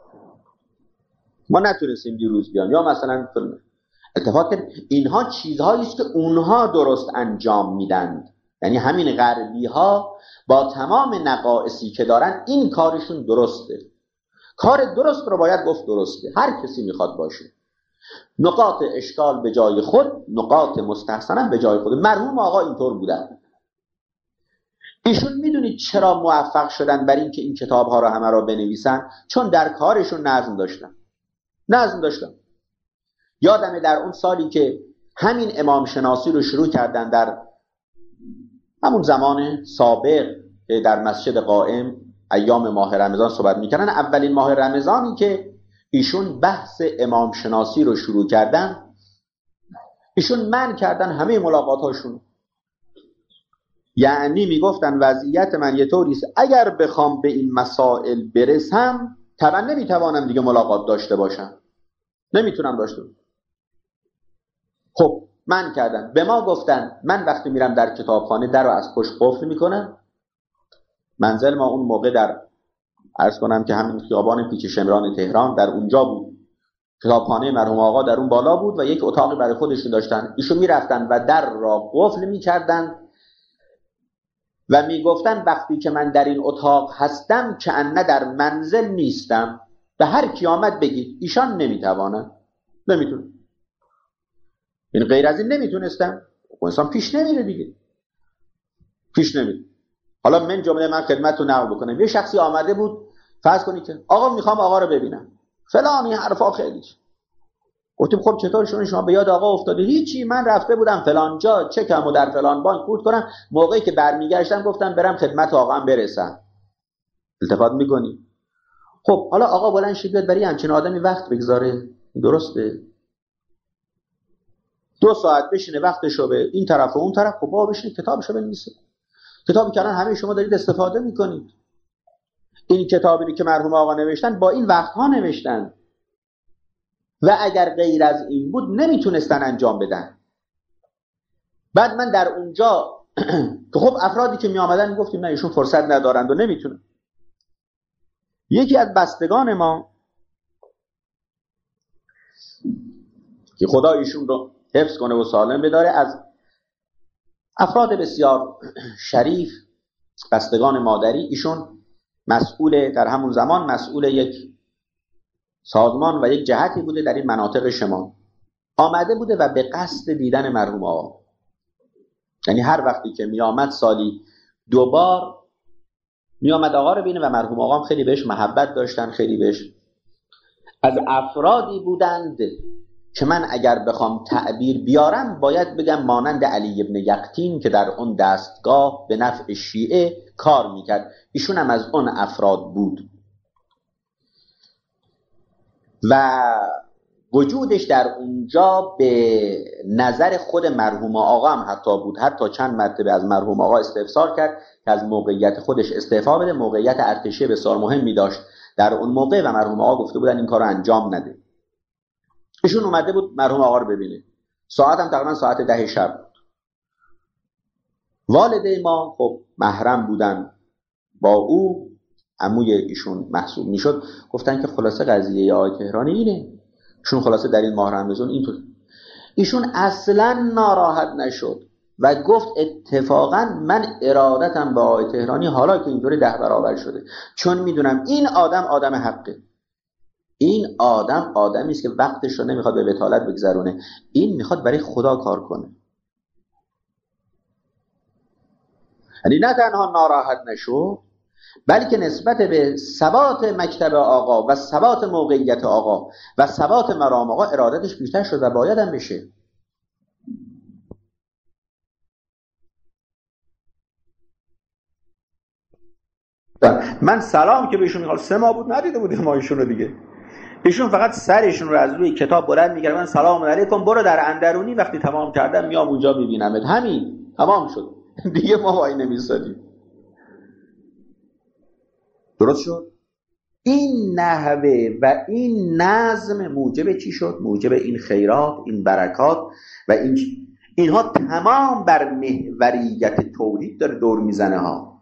ما نتونستیم دیروز بیام، یا مثلا اتفاق کرد. اینها چیزهایی است که اونها درست انجام میدن، یعنی همین غربی ها با تمام نقائصی که دارن این کارشون درسته، کار درست رو باید گفت درسته، هر کسی میخواد باشه، نقاط اشکال به جای خود، نقاط مستحسن به جای خود. مرحوم آقا اینطور بودن، ایشون میدونید چرا موفق شدن بر این که این کتاب‌ها رو همه را بنویسن؟ چون در کارشون نظم داشتن. یادمه در اون سالی که همین امام شناسی رو شروع کردن در همون زمان سابق در مسجد قائم ایام ماه رمضان صحبت میکردن، اولین ماه رمضانی که ایشون بحث امام شناسی رو شروع کردن، ایشون منع کردن همه ملاقاتاشون. یعنی میگفتن وضعیت من یه طوریست اگر بخوام به این مسائل برسم طبعا نمیتوانم دیگه ملاقات داشته باشم، نمیتونم داشته باشم. خب من کردن، به ما گفتن من وقتی میرم در کتابخانه در رو از پشت قفل میکنم. منزل ما اون موقع در عرض کنم که همین خیابان پیچ شمران تهران در اونجا بود. کتابخانه مرحوم آقا در اون بالا بود و یک اتاقی برای خودشون داشتن. ایشون میرفتن و در را قفل میکردن و میگفتن وقتی که من در این اتاق هستم که انه در منزل نیستم، به هر کی آمد بگید. ایشان نمیتونه. این غیر از این نمیتونستم. انسان پیش نمیره دیگه. حالا من جمله من خدمتتون نقل بکنم. یه شخصی آمده بود، فرض کنید که آقا میخوام آقا رو ببینم فلانی حرفا خیلی. گفتم خب چطور شما به یاد آقا افتاده؟ هیچی، من رفته بودم فلان جا چکمو در فلان بانک پورت کنم، موقعی که برمیگشتم گفتم برم خدمت آقا هم برسم. التفات میکنی؟ خب حالا آقا بلند شید بیاد برای همچین آدمی وقت بگذاره؟ درسته؟ 2 ساعت بشینه وقتشو به این طرف و اون طرف، خب بابا بشینه کتابشو بنویسه. کتابی که الان همه شما دارید استفاده میکنید. این کتابی که مرحوم آقا نوشتن با این وقتها نوشتن و اگر غیر از این بود نمیتونستن انجام بدن. بعد من در اونجا که خب افرادی که می آمدن میگفتیم نه ایشون فرصت ندارند و نمیتونن. یکی از بستگان ما که خدا ایشون رو حفظ کنه و سالم بداره، از افراد بسیار شریف، بستگان مادری، ایشون مسئول در همون زمان مسئول یک سازمان و یک جهتی بوده در این مناطق شمال. آمده بوده و به قصد دیدن مرحوم آقا، یعنی هر وقتی که می آمد سالی 2 بار می آمد آقا رو بینه و مرحوم آقا هم خیلی بهش محبت داشتن، خیلی بهش از افرادی بودند که من اگر بخوام تعبیر بیارم باید بگم مانند علی ابن یقطین که در اون دستگاه به نفع شیعه کار میکرد. ایشون هم از اون افراد بود و وجودش در اونجا به نظر خود مرحوم آقا هم حتی بود. حتی چند مرتبه از مرحوم آقا استفسار کرد که از موقعیت خودش استعفا بده. موقعیت ارتشی بسیار مهمی داشت در اون موقع و مرحوم آقا گفته بودن این کارو انجام نده. ایشون اومده بود مرحوم آقا رو ببینه. ساعت هم تقریبا ساعت 10 شب بود. والده ما خب محرم بودن با او، عموی ایشون محسوب میشد. گفتن که خلاصه قضیه آقای تهرانی اینه. ایشون خلاصه در این ماه رمضان اینطور. ایشون اصلا ناراحت نشد و گفت اتفاقا من ارادتم به آقای تهرانی حالا که اینطوری 10 برابر شده، چون میدونم این آدم حقه. این آدمی است که وقتش رو نمیخواد به بتالت بگذرونه، این میخواد برای خدا کار کنه. یعنی نه تنها ناراحت نشد بلکه نسبت به ثبات مکتب آقا و ثبات موقعیت آقا و ثبات مرام آقا ارادتش بیشتر شد و باید هم بشه. من سلام که بهشون میخواد 3 ماه بود ندیده بودیم ما ایشون رو دیگه. ایشون فقط سرشون رو از روی کتاب بلند می‌کردن، من سلام علیکم برو در اندرونی، وقتی تمام کردم میام اونجا میبینمت. همین تمام شد دیگه ما وای نمی‌ایستادیم. درست شد. این نحوه و این نظم موجب چی شد؟ موجب این خیرات، این برکات و اینها تمام بر محوریت توحید داره دور میزنه ها.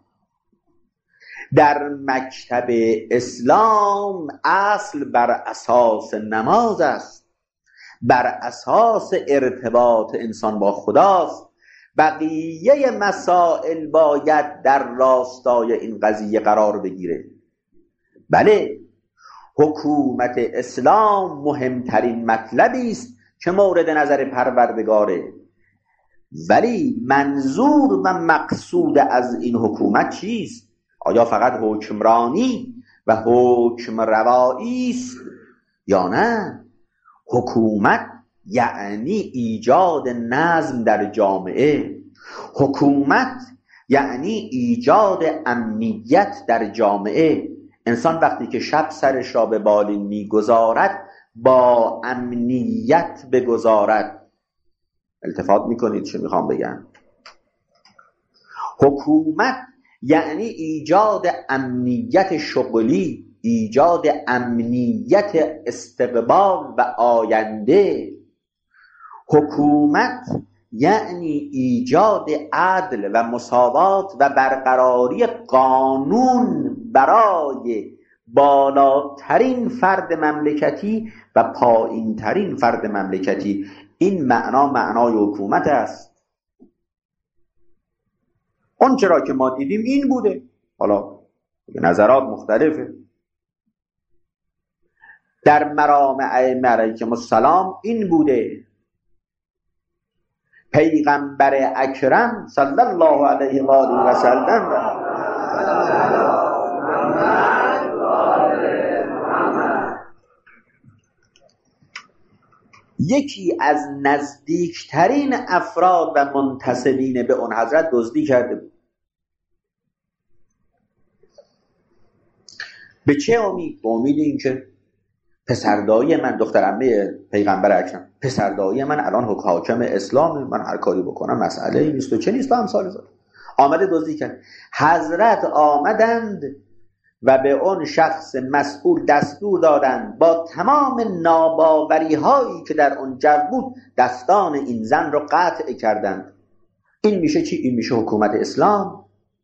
در مکتب اسلام اصل بر اساس نماز است، بر اساس ارتباط انسان با خداست. بقیه مسائل باید در راستای این قضیه قرار بگیره. بله، حکومت اسلام مهمترین مطلبی است که مورد نظر پروردگاره. ولی منظور و مقصود از این حکومت چیست؟ آیا فقط حکمرانی و حکم روایی است یا نه؟ حکومت یعنی ایجاد نظم در جامعه، حکومت یعنی ایجاد امنیت در جامعه. انسان وقتی که شب سرش را به بالین میگذارد با امنیت بگذارد. التفات میکنید چه میخوام بگم؟ حکومت یعنی ایجاد امنیت شغلی، ایجاد امنیت استقبال و آینده. حکومت یعنی ایجاد عدل و مساوات و برقراری قانون برای بالاترین فرد مملکتی و پایینترین فرد مملکتی. این معنای حکومت است. اون چرا که ما دیدیم این بوده، حالا نظرات مختلفه. در مرام ائمه علیهم السلام این بوده. پیغمبر اکرم صلی الله علیه و آله و سلم یکی از نزدیکترین افراد و منتسبین به اون حضرت دزدی کرده بود. به چه امید؟ به امید اینکه پسردایی من، دختر عمه پیغمبر اکرم، پسردایی من الان حاکم اسلام، من هر کاری بکنم مسئله ای نیست و چه نیست و امثال ذلک. آمده دزدی کرد. حضرت آمدند و به اون شخص مسئول دستور دادند با تمام ناباوری هایی که در اون جو بود دستان این زن رو قطع کردند. این میشه چی؟ این میشه حکومت اسلام.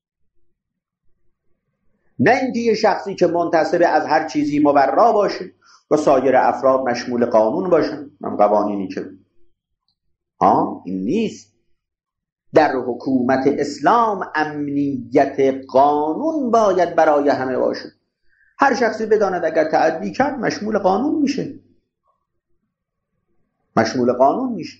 نه اینکه یه شخصی که منتسب از هر چیزی مبرا باشه و سایر افراد مشمول قانون باشن، من قوانینی که این نیست. در حکومت اسلام امنیت قانون باید برای همه باشه. هر شخصی بداند اگر تعدی کرد مشمول قانون میشه، مشمول قانون میشه.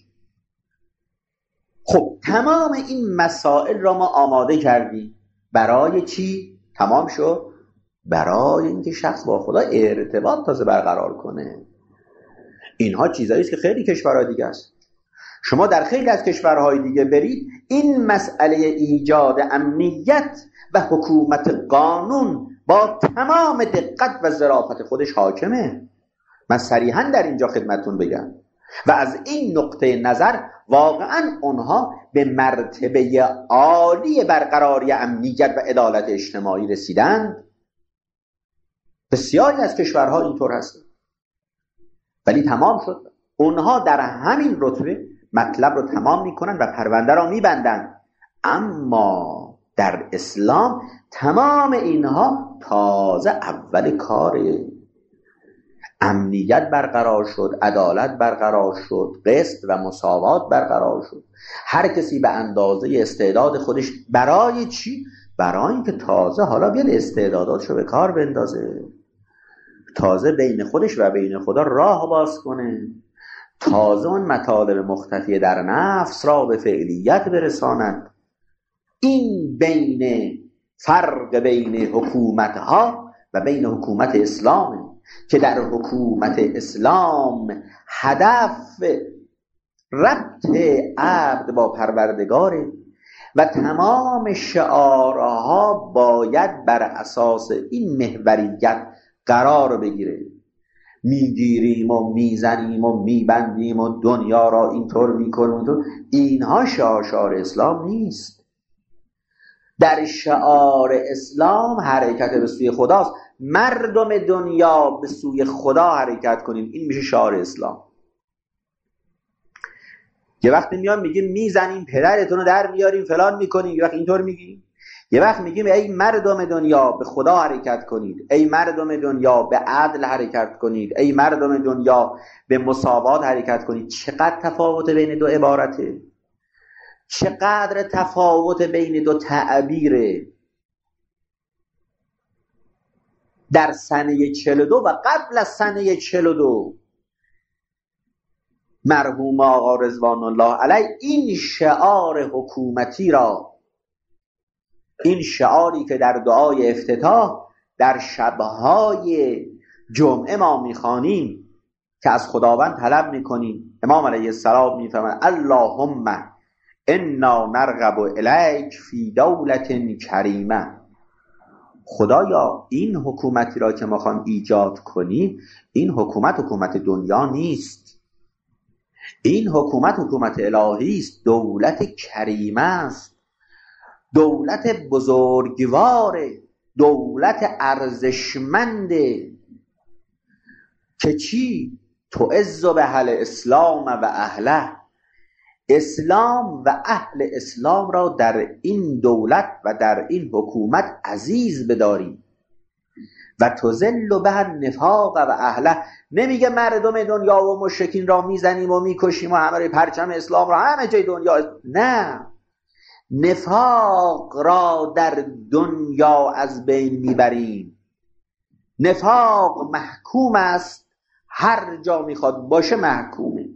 خب تمام این مسائل را ما آماده کردیم. برای چی؟ تمام شد برای اینکه شخص با خدا ارتباط تازه برقرار کنه. اینها چیزایی است که خیلی کشورهای دیگه است. شما در خیلی از کشورهای دیگه برید، این مسئله ایجاد امنیت و حکومت قانون با تمام دقت و ظرافت خودش حاکمه. من صریحا در اینجا خدمتون بگم و از این نقطه نظر واقعا اونها به مرتبه عالی برقراری امنیت و عدالت اجتماعی رسیدند. بسیاری از کشورها اینطور هست. ولی تمام شد. اونها در همین رتبه مطلب رو تمام میکنن و پرونده را میبندن. اما در اسلام تمام اینها تازه اول کاره. امنیت برقرار شد، عدالت برقرار شد، قسط و مساوات برقرار شد. هر کسی به اندازه استعداد خودش. برای چی؟ برای اینکه تازه حالا بیاد استعداداتشو به کار بندازه، تازه بین خودش و بین خدا راه باز کنه، تازه اون مطالب مختفی در نفس را به فعلیت برساند. این بین فرق بین حکومتها و بین حکومت اسلامه که در حکومت اسلام هدف ربط عبد با پروردگاره و تمام شعارها باید بر اساس این محوریت قرار بگیره. میگیریم و میزنیم و میبندیم و دنیا را اینطور میکنیم، اینها شعار اسلام نیست. در شعار اسلام حرکت به سوی خداست. مردم دنیا به سوی خدا حرکت کنیم، این میشه شعار اسلام. یه وقتی میان میگیم میزنیم پدرتون رو در میاریم فلان میکنیم، یه وقت اینطور میگیم. یه وقت میگیم ای مردم دنیا به خدا حرکت کنید، ای مردم دنیا به عدل حرکت کنید، ای مردم دنیا به مساوات حرکت کنید. چقدر تفاوت بین دو عبارته، چقدر تفاوت بین دو تعبیره. در سنه 42 و قبل از سنه 42 مرحوم آقا رضوان الله علیه این شعار حکومتی را، این شعاری که در دعای افتتاح در شبهای جمعه ما میخوانیم که از خداوند طلب میکنیم، امام علیه السلام میفرمایند اللهم انا نرغب الیک فی دولت کریمه. خدایا این حکومتی را که ما خواهیم ایجاد کنیم، این حکومت دنیا نیست، این حکومت الهی است، دولت کریمه است، دولت بزرگوار، دولت ارزشمنده که چی؟ تعز به اهل اسلام و اهله، اسلام و اهل اسلام را در این دولت و در این حکومت عزیز بداریم و تذل به النفاق و اهله. نمیگه مردم دنیا و مشرکین را میزنیم و میکشیم و همه پرچم اسلام را همه جای دنیا، نه، نفاق را در دنیا از بین میبریم. نفاق محکوم است، هر جا میخواد باشه محکومه.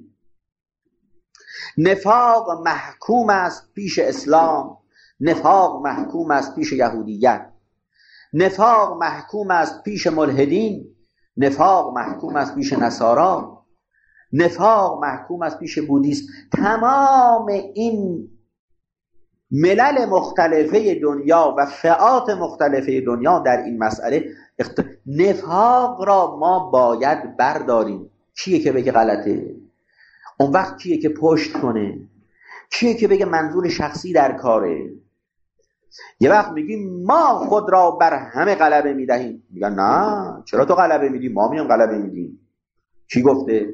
نفاق محکوم است پیش اسلام، نفاق محکوم است پیش یهودیت، نفاق محکوم است پیش ملحدین، نفاق محکوم است پیش نصارا، نفاق محکوم است پیش بودیسم. تمام این ملل مختلفه دنیا و فئات مختلفه دنیا در این مسئله نفاق را ما باید برداریم. کیه که بگه غلطه؟ اون وقت کیه که پشت کنه؟ کیه که بگه منظور شخصی در کاره؟ یه وقت میگیم ما خود را بر همه غلبه میدهیم، میگن نه، چرا تو غلبه میدی؟ ما میام غلبه میدیم. کی گفته؟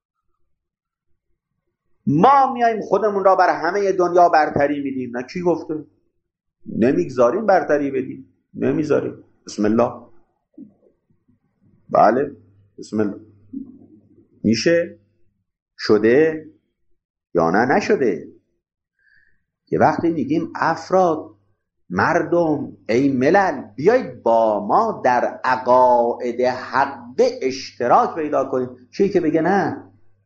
ما میایم خودمون را بر همه دنیا برتری میدیم. نه، کی گفته؟ نمیگذاریم برتری بدیم، نمیذاریم. بسم الله. بله بسم الله. میشه؟ شده یا نه نشده؟ یه وقتی میگیم افراد، مردم، ای ملل، بیایید با ما در عقاید حق اشتراک پیدا کنیم، چی که بگه نه.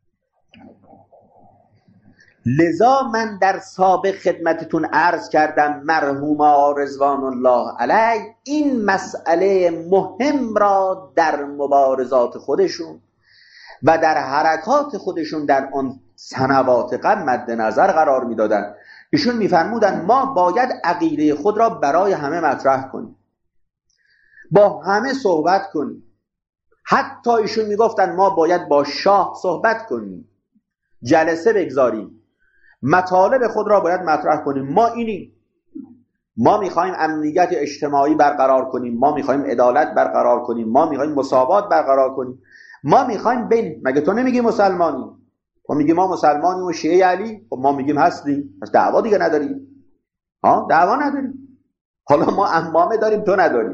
لذا من در سابق خدمتتون عرض کردم مرحوم رضوان الله علیه این مسئله مهم را در مبارزات خودشون و در حرکات خودشون در آن سنوات قبل مد نظر قرار میدادن. ایشون میفرمودن ما باید عقیده خود را برای همه مطرح کنیم، با همه صحبت کنیم. حتی ایشون میگفتن ما باید با شاه صحبت کنیم، جلسه بگذاریم، مطالب خود را باید مطرح کنیم. ما اینی، ما میخوایم امنیت اجتماعی برقرار کنیم، ما میخوایم عدالت برقرار کنیم، ما میخوایم مساوات برقرار کنیم، ما میخوایم بین. مگه تو نمیگی مسلمانی؟ تو میگی ما مسلمانیم و شیعه علی، خب ما میگیم هستیم، پس دعوا دیگه نداریم. دعوا نداریم. حالا ما امامه داریم، تو نداری.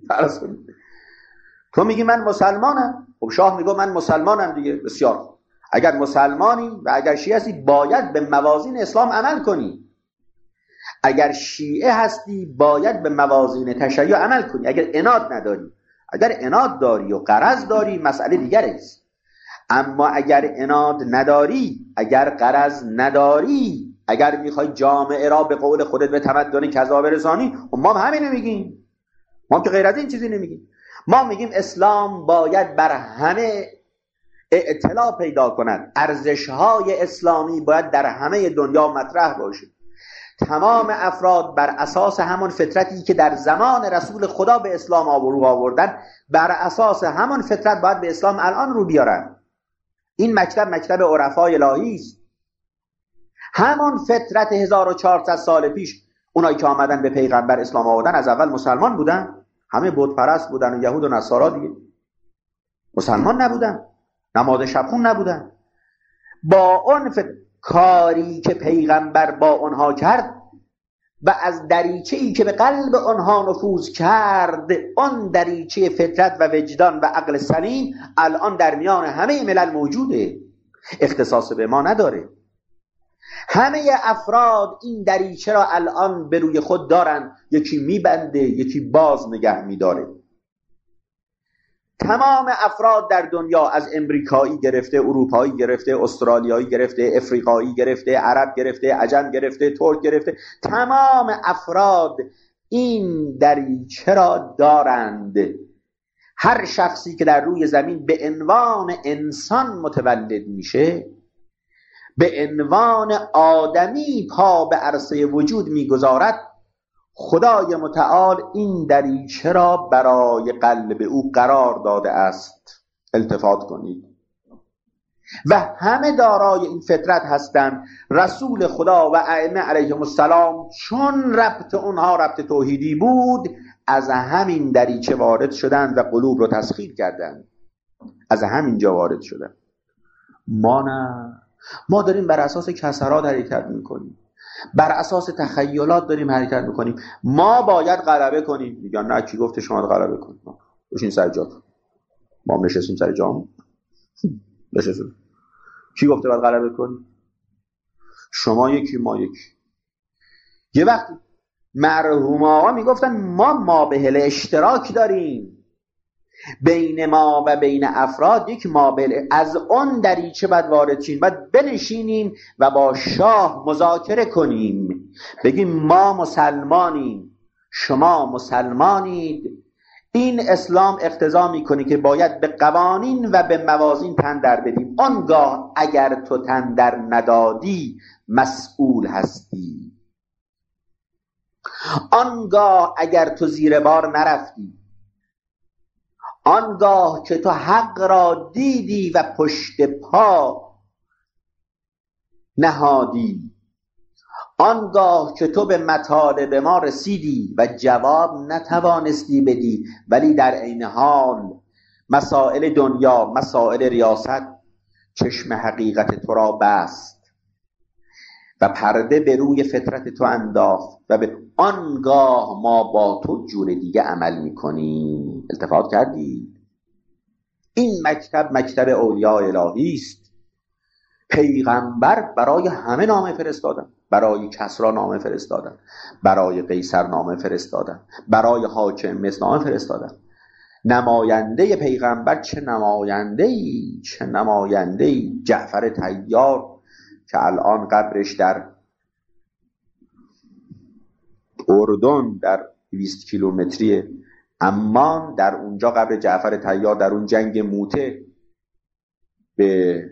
تو میگی من مسلمانم، خب شاه میگه من مسلمانم دیگه. بسیار. اگر مسلمانی و اگر شیعه هستی باید به موازین اسلام عمل کنی. اگر شیعه هستی باید به موازین تشیع عمل کنی. اگر عناد نداری، اگر عناد داری و غرض داری مسئله دیگره است. اما اگر عناد نداری، اگر غرض نداری، اگر میخوای جامعه را به قول خودت به تمدن کذا برسانی، ما همین نمیگیم. ما که غیر از این چیزی نمیگیم. ما میگیم اسلام باید بر همه اطلاع پیدا کند، ارزش‌های اسلامی باید در همه دنیا مطرح باشه. تمام افراد بر اساس همون فطرتی که در زمان رسول خدا به اسلام آوردن، بر اساس همون فطرت باید به اسلام الان رو بیارن. این مکتب عرفای الهی است. همون فطرت 1400 سال پیش اونایی که آمدن به پیغمبر اسلام آوردن از اول مسلمان بودن؟ همه بت پرست بودن و یهود و نصارا دیگه. مسلمان نبودن، نماز شبخون نبودن. با اون کاری که پیغمبر با اونها کرد و از دریچه‌ای که به قلب اونها نفوذ کرد، اون دریچه فطرت و وجدان و عقل سلیم الان در میان همه ملل موجوده، اختصاص به ما نداره. همه افراد این دریچه را الان به روی خود دارن، یکی میبنده، یکی باز نگه میداره. تمام افراد در دنیا، از امریکایی گرفته، اروپایی گرفته، استرالیایی گرفته، افریقایی گرفته، عرب گرفته، عجم گرفته، ترک گرفته، تمام افراد این دریچه را دارند. هر شخصی که در روی زمین به عنوان انسان متولد میشه، به عنوان آدمی پا به عرصه وجود میگذارد، خدای متعال این دریچه را برای قلب او قرار داده است. التفات کنید. و همه دارای این فطرت هستند. رسول خدا و ائمه علیهم السلام چون ربط اونها ربط توحیدی بود، از همین دریچه وارد شدند و قلوب رو تسخیر کردند. از همینجا وارد شدند. ما نه، ما داریم بر اساس کسرات حرکت میکنیم، بر اساس تخیلات داریم حرکت میکنیم. ما باید غلبه کنیم. میگن نه، کی گفته شما غلبه کنید؟ بشین سر جاتون. ما هم نشستیم سر جامون. نشستیم. کی گفته باید غلبه کنیم؟ شما یکی، ما یکی. یه وقت مرحوم آقا میگفتن ما بهل اشتراک داریم بین ما و بین افراد، یک مابل. از اون دریچه باید وارد شیم، باید بنشینیم و با شاه مذاکره کنیم، بگیم ما مسلمانیم، شما مسلمانید. این اسلام اقتضا میکنه که باید به قوانین و به موازین تن در بدیم. آنگاه اگر تو تن در ندادی مسئول هستی. آنگاه اگر تو زیر بار نرفتی، آنگاه که تو حق را دیدی و پشت پا نهادی، آنگاه که تو به مطالب ما رسیدی و جواب نتوانستی بدی، ولی در عین حال مسائل دنیا، مسائل ریاست، چشم حقیقت تو را بست و پرده به روی فطرت تو انداخت و به آنگاه ما با تو جور دیگه عمل میکنیم. التفات کردی؟ این مکتب اولیاء الهی است. پیغمبر برای همه نامه فرستادن، برای کسرا نامه فرستادن، برای قیصر نامه فرستادن، برای حاکم مصر نامه فرستادن. نماینده پیغمبر چه نماینده‌ای، چه نماینده‌ای. جعفر طیار که الان قبرش در اردن در 20 کیلومتری عمان، در اونجا قبر جعفر طیار در اون جنگ موته به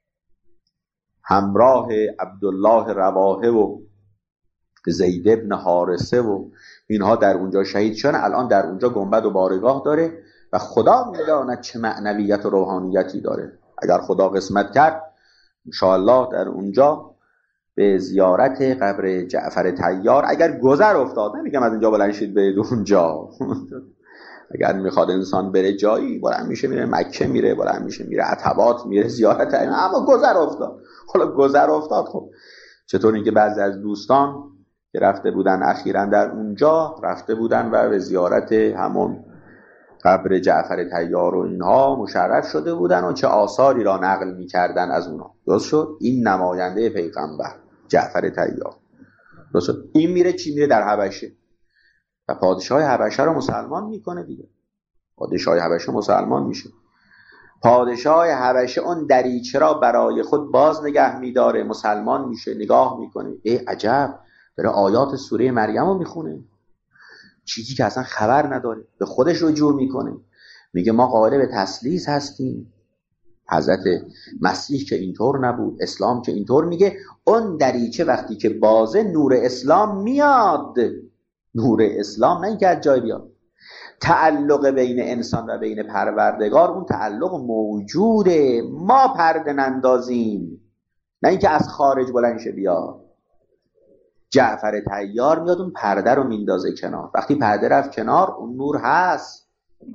همراه عبدالله رواحه و زید ابن حارثه و اینها در اونجا شهید شدن. الان در اونجا گنبد و بارگاه داره و خدا میداند چه معنویت و روحانیتی داره. اگر خدا قسمت کرد انشاءالله در اونجا به زیارت قبر جعفر طیار اگر گذر افتاد، نمیگم از اینجا بلند شید برید اونجا اگر میخواد انسان بره جایی بلند میشه میره مکه، میره بلند میشه میره عتبات، میره زیارت، اما گذر افتاد. حالا گذر افتاد، خب چطور اینکه بعضی از دوستان که رفته بودن اخیراً در اونجا رفته بودن و به زیارت همون قبر جعفر طیار و اینها مشرف شده بودن و چه آثاری را نقل میکردن از اونها. درست شد؟ این نماینده پیغمبر جعفر طیار. درست شد؟ این میره چی؟ میره در حبشه و پادشاه حبشه رو مسلمان میکنه دیگه. پادشاه حبشه مسلمان میشه. پادشاه حبشه اون دریچه را برای خود باز نگه میداره، مسلمان میشه، نگاه میکنه، ای عجب، داره آیات سوره مریم رو میخونه، چیزی که اصلا خبر نداره، به خودش رجوع میکنه، میگه ما قائل به تثلیث هستیم. حضرت مسیح که اینطور نبود، اسلام که اینطور. میگه اون دریچه وقتی که بازه نور اسلام میاد. نور اسلام نه اینکه از جای بیاد. تعلق بین انسان و بین پروردگار اون تعلق موجوده، ما پرده نندازیم، نه اینکه از خارج بلند شه بیاد. جعفر طیار میاد اون پرده رو میندازه کنار. وقتی پرده رفت کنار اون نور هست.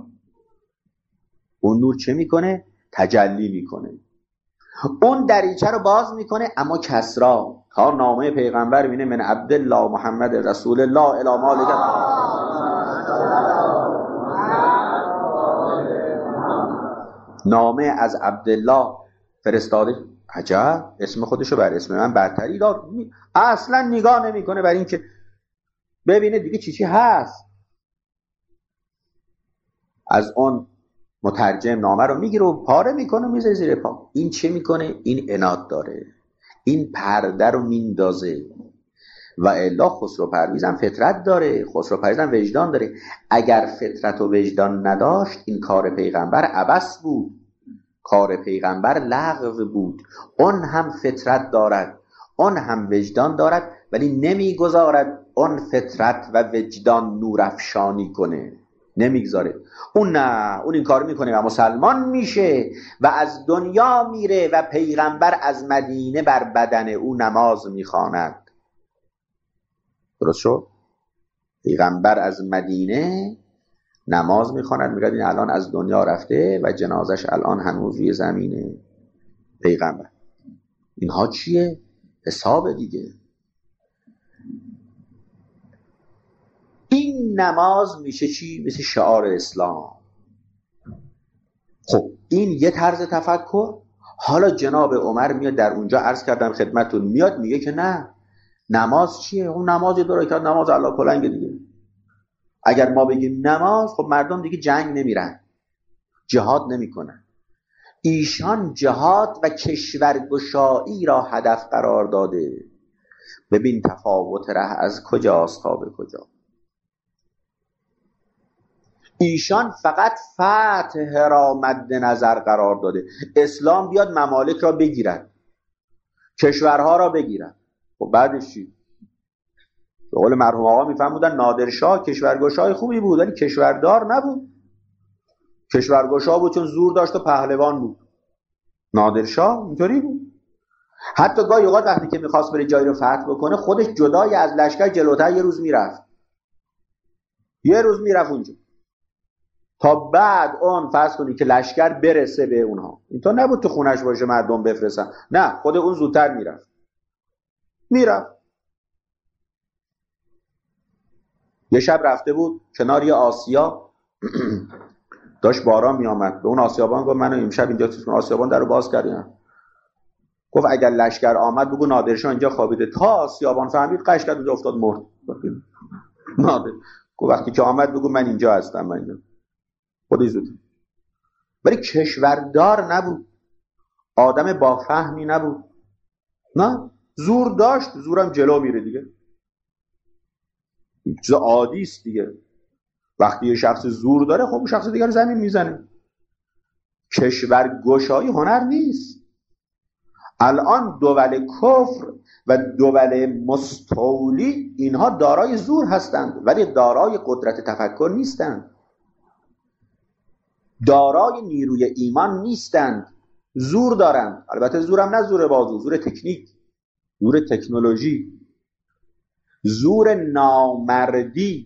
اون نور چه میکنه؟ تجلی میکنه. اون دریچه رو باز میکنه. اما کسرا تا نامه پیغمبر بینه من عبدالله محمد رسول الله الی مالک نامه از عبدالله فرستاده. عجب، اسم خودشو بر اسم من برتری داد. اصلا نگاه نمیکنه بر این که ببینه دیگه چی هست. از اون مترجم نامه رو میگیره و پاره میکنه میذاره زیر پا. این چه میکنه؟ این عناد داره، این پرده رو میندازه. و الا خسرو پرویز هم فطرت داره، خسرو پرویز هم وجدان داره. اگر فطرت و وجدان نداشت این کار پیغمبر عبث بود، کار پیغمبر لغو بود. اون هم فطرت دارد، اون هم وجدان دارد، ولی نمیگذارد اون فطرت و وجدان نورافشانی کنه، نمیگذاره. اون نه، اون این کار میکنه و مسلمان میشه و از دنیا میره و پیغمبر از مدینه بر بدن او نماز میخواند. درست شد؟ پیغمبر از مدینه نماز میخواند، میگه این الان از دنیا رفته و جنازش الان هنوز روی زمینه. پیغمبر اینها چیه؟ حساب دیگه. این نماز میشه چی؟ مثل شعار اسلام. خب این یه طرز تفکر. حالا جناب عمر میاد در اونجا، عرض کردم خدمتتون، میاد میگه که نه، نماز چیه؟ اون نماز 2 رکعت نماز الله کلنگ دیگه. اگر ما بگیم نماز، خب مردم دیگه جنگ نمیرن، جهاد نمیکنن. ایشان جهاد و کشورگشایی را هدف قرار داده. ببین تفاوت ره از کجاست تا به کجا. ایشان فقط فتح را مد نظر قرار داده. اسلام بیاد ممالک را بگیرد، کشورها را بگیرد. خب بعدش چی؟ به قول مرحوم آقا میفهمودن نادرشاه کشورگشای خوبی بود ولی کشوردار نبود. کشورگشا بود چون زور داشت و پهلوان بود. نادرشاه اینطوری بود. حتی گاهی اوقات وقتی که میخواست بره جایی رو فتح بکنه، خودش جدای از لشکر جلوتر یه روز میرفت، اونجا تا بعد اون فرض کنی که لشکر برسه به اونها. اینطور نبود تو خونش باشه مردم بفرستن، نه، خود اون زودتر میرفت. یه شب رفته بود کنار یه آسیا، داشت باران میامد. به اون آسیابان گفت منو امشب اینجا تو آسیابان درو باز کردم. گفت اگر لشکر آمد بگو نادرشاه اینجا خوابیده. تا آسیابان فهمید قش کرد اونجا افتاد مرد. نادر گفت وقتی که آمد بگو من اینجا هستم، من اینجا. خودی زود. ولی کشوردار نبود، آدم با فهمی نبود. نه، زور داشت، زورم جلو میره دیگه. چیز عادی است دیگه. وقتی یه شخص زور داره، خب اون شخص دیگر زمین میزنه. کشورگشایی هنر نیست. الان دول کفر و دول مستولی اینها دارای زور هستند ولی دارای قدرت تفکر نیستند، دارای نیروی ایمان نیستند. زور دارند، البته زورم نه زور بازو، زور تکنیک، زور تکنولوژی، زور نامردی.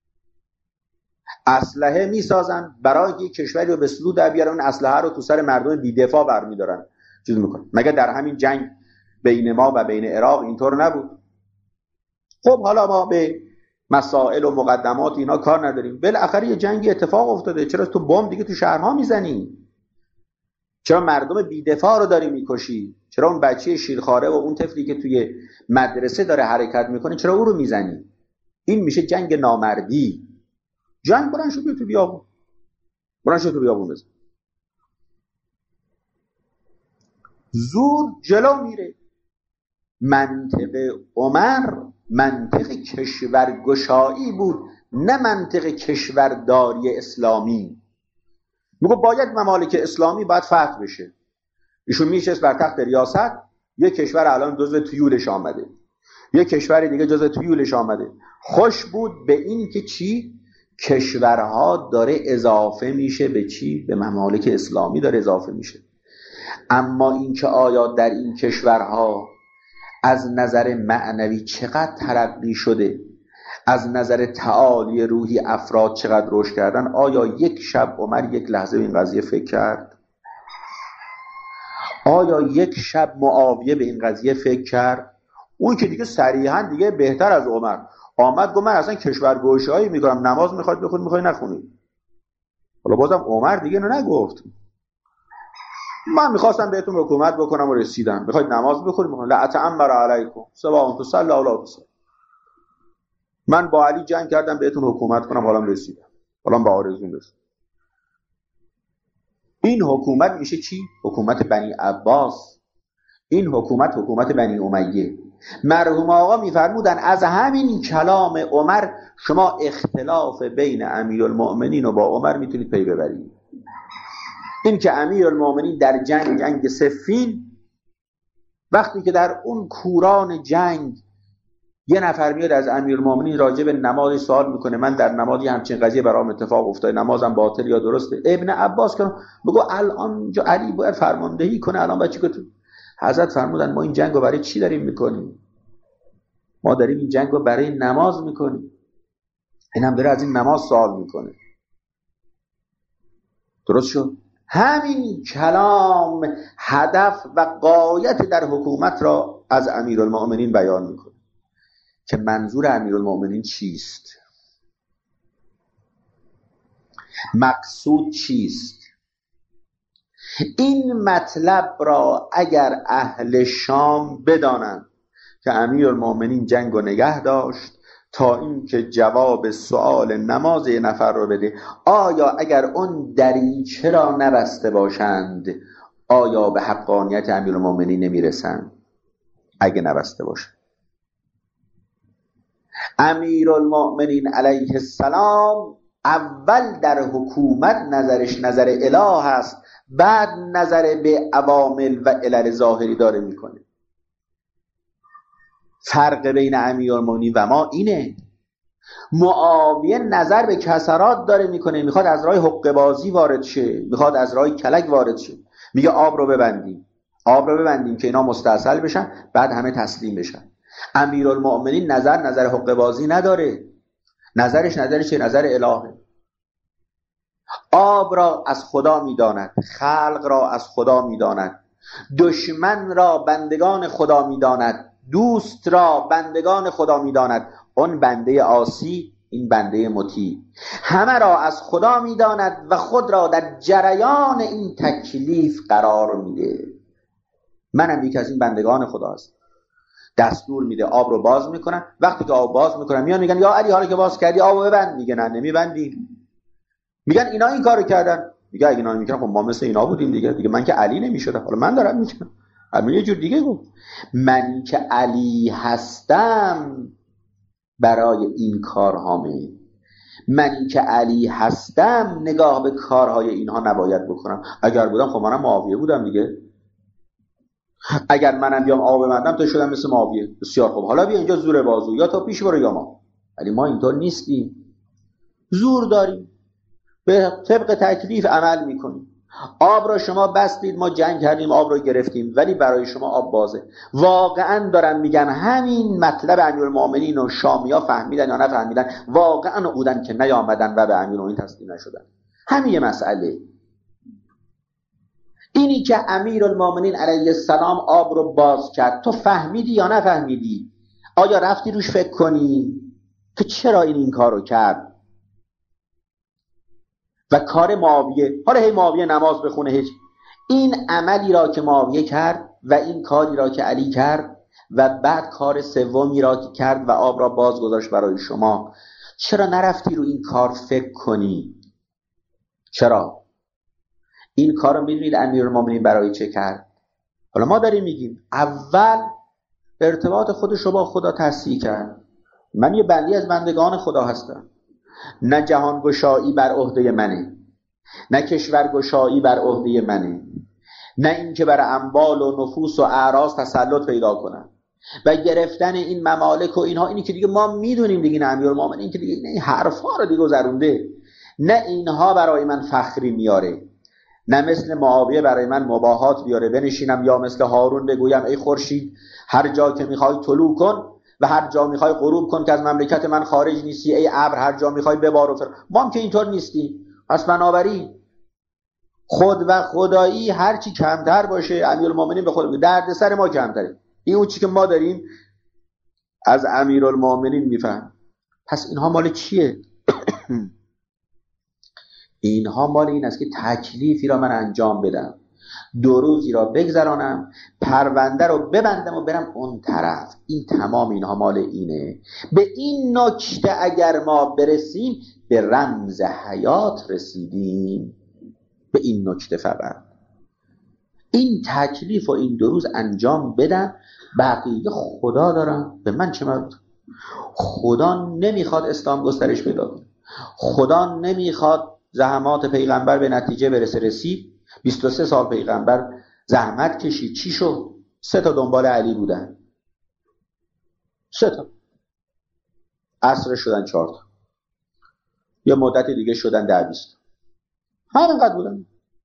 اسلحه میسازن برای اینکه کشوری رو به سلو در بیارن، اون اسلحه رو تو سر مردم بی‌دفاع برمی‌دارن، چیز میکنن. مگه در همین جنگ بین ما و بین عراق اینطور نبود؟ خب حالا ما به مسائل و مقدمات اینا کار نداریم، بالاخره یه جنگی اتفاق افتاده. چرا تو بمب دیگه تو شهرها میزنی؟ چرا مردم بی‌دفاع رو داری میکشی؟ چرا اون بچه شیرخواره و اون طفلی که توی مدرسه داره حرکت میکنه چرا او رو میزنی؟ این میشه جنگ نامردی. جنگ برن شو تو بیابون، بزن. زور جلو میره. منطق عمر منطق کشورگشایی بود، نه منطق کشورداری اسلامی. میگه باید ممالک اسلامی باید فتح بشه. ایشون میشست بر تخت ریاست، یک کشور الان جزو تویولش آمده، یک کشور دیگه جزو تویولش آمده. خوش بود به این که چی؟ کشورها داره اضافه میشه به چی؟ به ممالک اسلامی داره اضافه میشه. اما این که آیا در این کشورها از نظر معنوی چقدر ترقی شده، از نظر تعالی روحی افراد چقدر رشد کردن، آیا یک شب عمر یک لحظه به این قضیه فکر کرد؟ آیا یک شب معاویه به این قضیه فکر کرد؟ اون که دیگه صریحا دیگه بهتر از عمر آمد گفت من اصلا کشورگشایی میکنم، نماز میخواید بخونید میخواید نخونید. حالا بازم عمر دیگه نگفت من میخواستم بهتون حکومت بکنم و رسیدم، میخواید نماز بخونید میخواید لا اتعمر علیکم سواء تصلی او لا تصلی. من با علی جنگ کردم بهتون حکومت کنم، حالا رسیدم، حالا به آرزوم رسیدم. این حکومت میشه چی؟ حکومت بنی عباس. این حکومت بنی امیه. مرحوم آقا میفرمودن از همین کلام عمر شما اختلاف بین امیرالمؤمنین و با عمر میتونید پی ببرید. این که امیرالمؤمنین در جنگ صفین، وقتی که در اون کوران جنگ یه نفر میاد از امیرالمؤمنین راجع به نماز سوال میکنه، من در نمازی همچین قضیه برام اتفاق افتاد، نمازم باطل یا درسته؟ ابن عباس کنه بگو الان جو علی باید فرماندهی کنه، الان بچه که تو حضرت فرمودن ما این جنگو برای چی داریم میکنیم؟ ما داریم این جنگو برای نماز میکنیم. اینم داره از این نماز سوال میکنه. درست شد؟ همین کلام هدف و غایت در حکومت را از امیرالمؤمنین بیان میکنه که منظور امیرالمؤمنین چیست، مقصود چیست. این مطلب را اگر اهل شام بدانند که امیرالمؤمنین جنگ و نگه داشت تا اینکه جواب سؤال نماز یه نفر رو بده، آیا اگر اون دریچه را نبسته باشند آیا به حقانیت امیرالمؤمنین نمیرسند؟ اگه نبسته باشند. امیرالمؤمنین علیه السلام اول در حکومت نظرش نظر اله هست، بعد نظر به عوامل و علل ظاهری داره میکنه. فرق بین امیرالمؤمنین و ما اینه. معاویه نظر به کسرات داره میکنه، میخواد از راه حقه بازی وارد شه، میخواد از راه کلک وارد شه، میگه آب رو ببندیم که اینا مستاصل بشن بعد همه تسلیم بشن. امیرالمؤمنین نظر حقه بازی نداره، نظر چه؟ نظر الهه. آب را از خدا میداند، خلق را از خدا میداند، دشمن را بندگان خدا میداند، دوست را بندگان خدا میداند. اون بنده عاصی، این بنده مطیع، همه را از خدا میداند و خود را در جریان این تکلیف قرار میده. منم یکی از این بندگان خدا هستم. دستور میده آب رو باز میکنن، وقتی که آب باز میکنن میان میگن یا علی حالا که باز کردی آب ببند، میگه نه نمیبندیم. میگن اینا این کارو کردن، میگه اگه اینا میکردن خب ما مثل اینا بودیم دیگه من که علی نمیشدم، حالا من دارم میکنم. همین یه جور دیگه گفت من که علی هستم برای این کارهامه، من که علی هستم نگاه به کارهای اینها نباید بکنم. اگر بودم خب منم معاویه بودم دیگه. اگر منم بیام آب ببندم تو شدم مثل معاویه. بسیار خوب، حالا بیا اینجا زور بازو، یا تو پیش برو یا ما. ولی ما اینطور نیستیم، زور داریم، به طبق تکلیف عمل میکنیم. آب را شما بستید، ما جنگ کردیم آب را گرفتیم، ولی برای شما آب بازه. واقعا دارن میگن همین مطلب امیرالمؤمنین و شامیا فهمیدن یا نفهمیدن؟ واقعا بودن که نیامدن و به امیرالمؤمنین تسلیم نشدن. همین مسئله. اینی که امیرالمؤمنین علیه السلام آب رو باز کرد، تو فهمیدی یا نفهمیدی؟ آیا رفتی روش فکر کنی که چرا این کار رو کرد؟ و کار معاویه، حالا هی معاویه نماز بخونه، هیچ این عملی را که معاویه کرد و این کاری را که علی کرد و بعد کار سومی را که کرد و آب را باز گذاشت برای شما، چرا نرفتی رو این کار فکر کنی؟ چرا؟ این کار رو میدونید امیرالمؤمنین برای چه کرد؟ حالا ما داریم میگیم اول ارتباط خودش رو با خدا تصحیح کرد. من یه بندی از بندگان خدا هستم، نه جهانگشایی بر عهده منه، نه کشورگشایی بر عهده منه، نه این که بر اموال و نفوس و اعراض تسلط پیدا کنم و گرفتن این ممالک و اینها. اینی که دیگه ما میدونیم دیگه، امیرالمؤمنین این که دیگه این حرفا رو دیگه گذرونده، نه اینها برای من فخری میاره، نه مثل معاویه برای من مباهات بیاره بنشینم یا مثل هارون بگویم ای خورشید هر جا که میخوای طلوع کن و هر جا میخوای غروب کن که از مملکت من خارج نیستی، ای ابر هر جا میخوای ببار و فرمان. ما هم که اینطور نیستیم. پس بنابراین خود و خدایی هرچی کمتر باشه امیرالمؤمنین به خود درد سر ما کمتره. این اون چی که ما داریم از امیرالمؤمنین میفهم. پس اینها مال چیه؟ اینها مال این است که تکلیفی را من انجام بدم، 2 روزی را بگذرانم، پرونده رو ببندم و برم اون طرف. این تمام اینها مال اینه. به این نکته اگر ما برسیم به رمز حیات رسیدیم. به این نکته فقط این تکلیف و این 2 روز انجام بدن، بقیه خدا دارن، به من چه مربوط؟ خدا نمیخواد اسلام گسترش پیدا کنه، خدا نمیخواد زحمات پیغمبر به نتیجه برسه. رسید 23 سال پیغمبر زحمت کشید، چی شد؟ 3 تا دنبال علی بودن، 3 تا عصر شدن 4 تا، یه مدت دیگه شدن 10-20 تا، همینقدر بودن.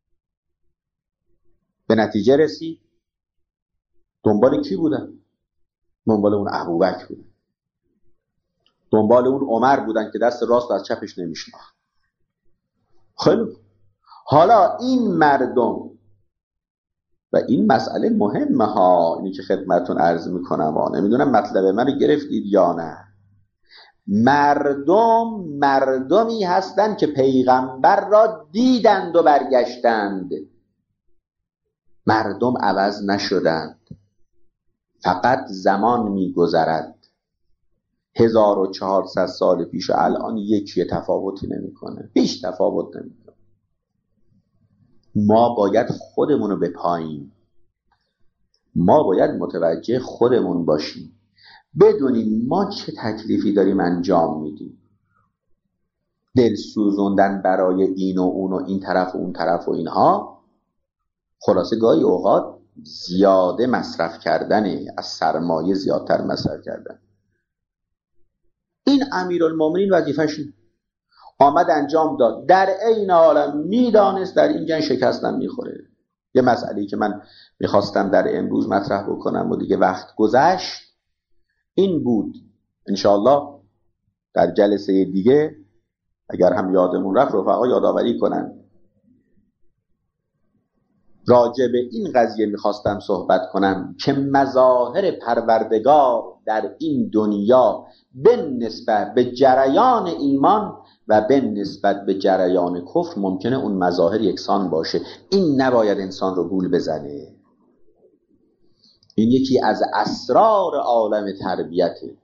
به نتیجه رسید دنبال کی بودن؟ دنبال اون ابوبکر بودن، دنبال اون عمر بودن که دست راست از چپش نمیشناخت. خیلی حالا این مردم و این مسئله مهمه ها، اینی که خدمتون عرض میکنم ها، نمیدونم مطلب منو گرفتید یا نه. مردمی هستند که پیغمبر را دیدند و برگشتند. مردم عوض نشدند، فقط زمان میگذرد. 1400 سال پیش و الان یکی تفاوتی نمیکنه، هیچ تفاوت نمیکنه. ما باید خودمون رو بپاییم، ما باید متوجه خودمون باشیم، بدونیم ما چه تکلیفی داریم انجام میدیم. دل سوزوندن برای این و اون و این طرف و اون طرف و اینها، خلاصه گاهی اوقات زیاده مصرف کردنه، از سرمایه زیادتر مصرف کردن. این امیرالمومنین وظیفه‌ش آمد انجام داد، در عین حال میدانست در این جنگ شکستن میخوره. یه مسئله‌ای که من میخواستم در امروز مطرح بکنم و دیگه وقت گذشت این بود، انشاءالله در جلسه دیگه اگر هم یادمون رفت رفقا یادآوری کنن. راجع به این قضیه میخواستم صحبت کنم که مظاهر پروردگار در این دنیا به نسبت به جریان ایمان و به نسبت به جریان کفر ممکنه اون مظاهر یکسان باشه. این نباید انسان رو گول بزنه. این یکی از اسرار عالم تربیته.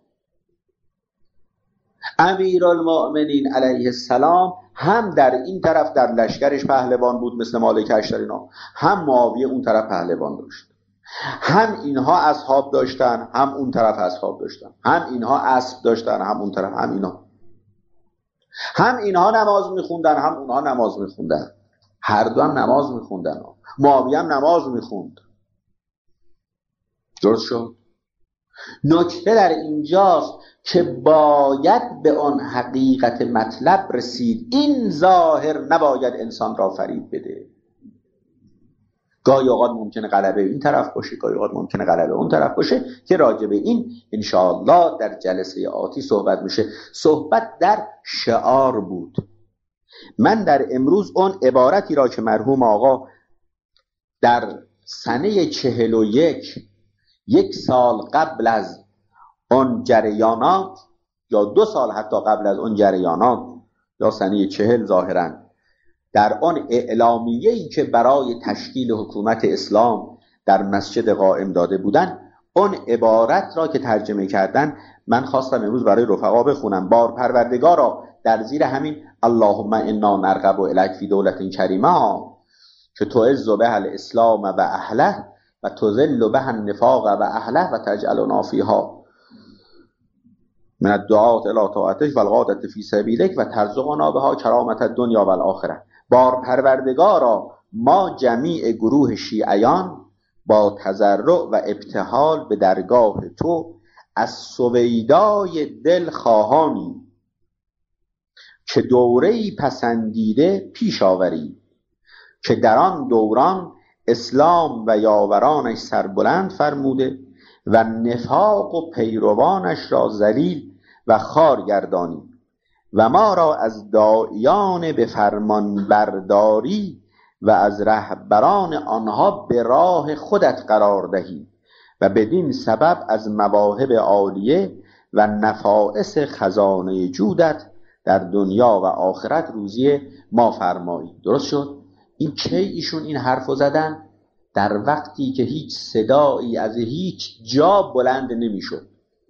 امیرالمؤمنین علیه السلام هم در این طرف در لشکرش پهلوان بود مثل مالک اشتر اینا، هم معاویه اون طرف پهلوان داشت. هم اینها اصحاب داشتن، هم اون طرف اصحاب داشتن. هم اینها اسب داشتن، هم اون طرف، هم اینا. هم اینها نماز میخوندن، هم اونها نماز میخوندن. هر دو هم نماز میخوندن. معاویه هم نماز میخوند. درست شد؟ نکته در اینجاست که باید به آن حقیقت مطلب رسید. این ظاهر نباید انسان را فریب بده. گاهی اوقات ممکنه غلبه این طرف باشه، گاهی اوقات ممکنه غلبه اون طرف باشه که راجع به این انشاءالله در جلسه آتی صحبت میشه. صحبت در شعار بود. من در امروز اون عبارتی را که مرحوم آقا در سنه 41 1 سال قبل از اون جریانات یا 2 سال حتی قبل از اون جریانات یا سنه 40 ظاهراً در آن اعلامیه‌ای که برای تشکیل حکومت اسلام در مسجد قائم داده بودن، اون عبارت را که ترجمه کردن من خواستم امروز برای رفقا بخونم. بار پروردگارا در زیر همین اللهم انا نرغب الیک فی دولت کریمه که تعز به الاسلام و اهله و تذل به النفاق و اهله و تجعلنا فیها من الدعاء الی طاعتک و الغادة فی سبیلک و ترزقنا بها کرامت الدنیا و الاخره. بار پروردگارا ما جمیع گروه شیعیان با تضرع و ابتهال به درگاه تو از سویدای دل خواهانی که دوره‌ای پسندیده پیش آوری که در آن دوران اسلام و یاورانش سربلند فرموده و نفاق و پیروانش را ذلیل و خوار گردانی و ما را از داعیان به فرمان برداری و از رهبران آنها به راه خودت قرار دهی و بدین سبب از مواهب عالیه و نفائس خزانه جودت در دنیا و آخرت روزی ما فرمایی. درست شد؟ این کی ایشون این حرفو زدن؟ در وقتی که هیچ صدایی از هیچ جا بلند نمیشد.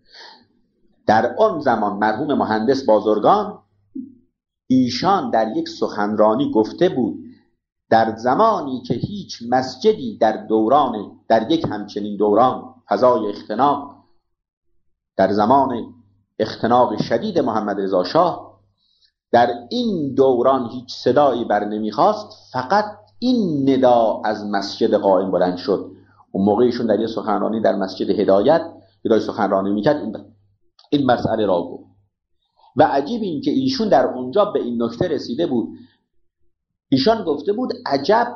در آن زمان مرحوم مهندس بازرگان ایشان در یک سخنرانی گفته بود در زمانی که هیچ مسجدی در یک همچنین دوران فضای اختناق، در زمان اختناق شدید محمد رضا شاه، در این دوران هیچ صدایی بر نمیخواست، فقط این ندا از مسجد قائم بلند شد. اون موقع ایشون در یه سخنرانی در مسجد هدایت سخنرانی میکرد، این مسئله را گفت. و عجیب این که ایشون در اونجا به این نکته رسیده بود، ایشان گفته بود عجب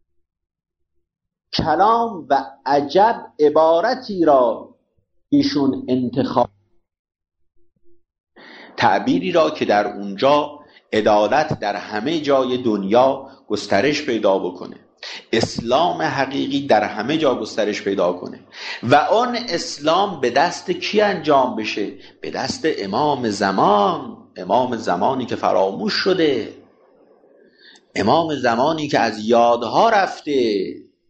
کلام و عجب عبارتی را ایشون انتخاب، تعبیری را که در اونجا عدالت در همه جای دنیا گسترش پیدا بکنه، اسلام حقیقی در همه جا گسترش پیدا کنه و آن اسلام به دست کی انجام بشه؟ به دست امام زمانی که فراموش شده، امام زمانی که از یادها رفته،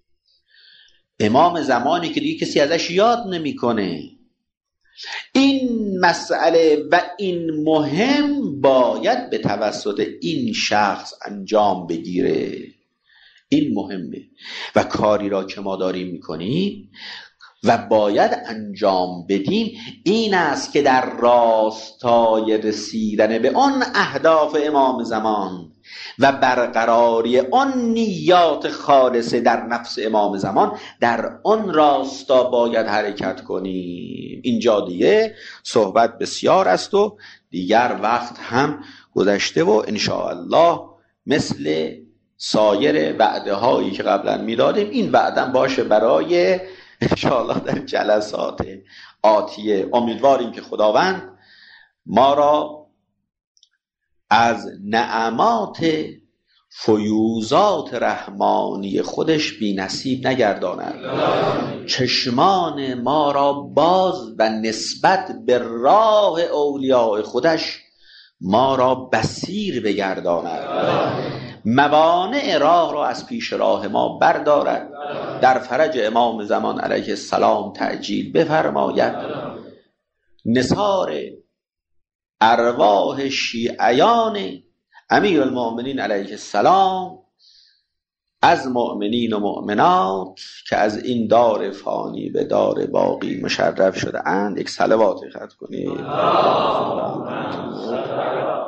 امام زمانی که دیگه کسی ازش یاد نمیکنه. این مسئله و این مهم باید به توسط این شخص انجام بگیره. این مهمه و کاری را که ما داریم میکنیم و باید انجام بدیم این است که در راستای رسیدن به آن اهداف امام زمان و برقراری آن نیات خالصه در نفس امام زمان، در آن راستا باید حرکت کنیم. اینجا دیگه صحبت بسیار است و دیگر وقت هم گذشته و انشاءالله مثل سایر وعده هایی که قبلا میدادیم این وعده باشه برای انشاءالله در جلسات آتیه. امیدواریم که خداوند ما را از نعمات فیوزات رحمانی خودش بی نصیب نگرداند، چشمان ما را باز و نسبت به راه اولیاء خودش ما را بصیر بگرداند، موانع راه را از پیش راه ما بردارد، در فرج امام زمان علیه السلام تعجیل بفرماید، نثار ارواح شیعیان امیر المؤمنین علیه السلام از مؤمنین و مؤمنات که از این دار فانی به دار باقی مشرف شده اند یک صلوات خط کنید.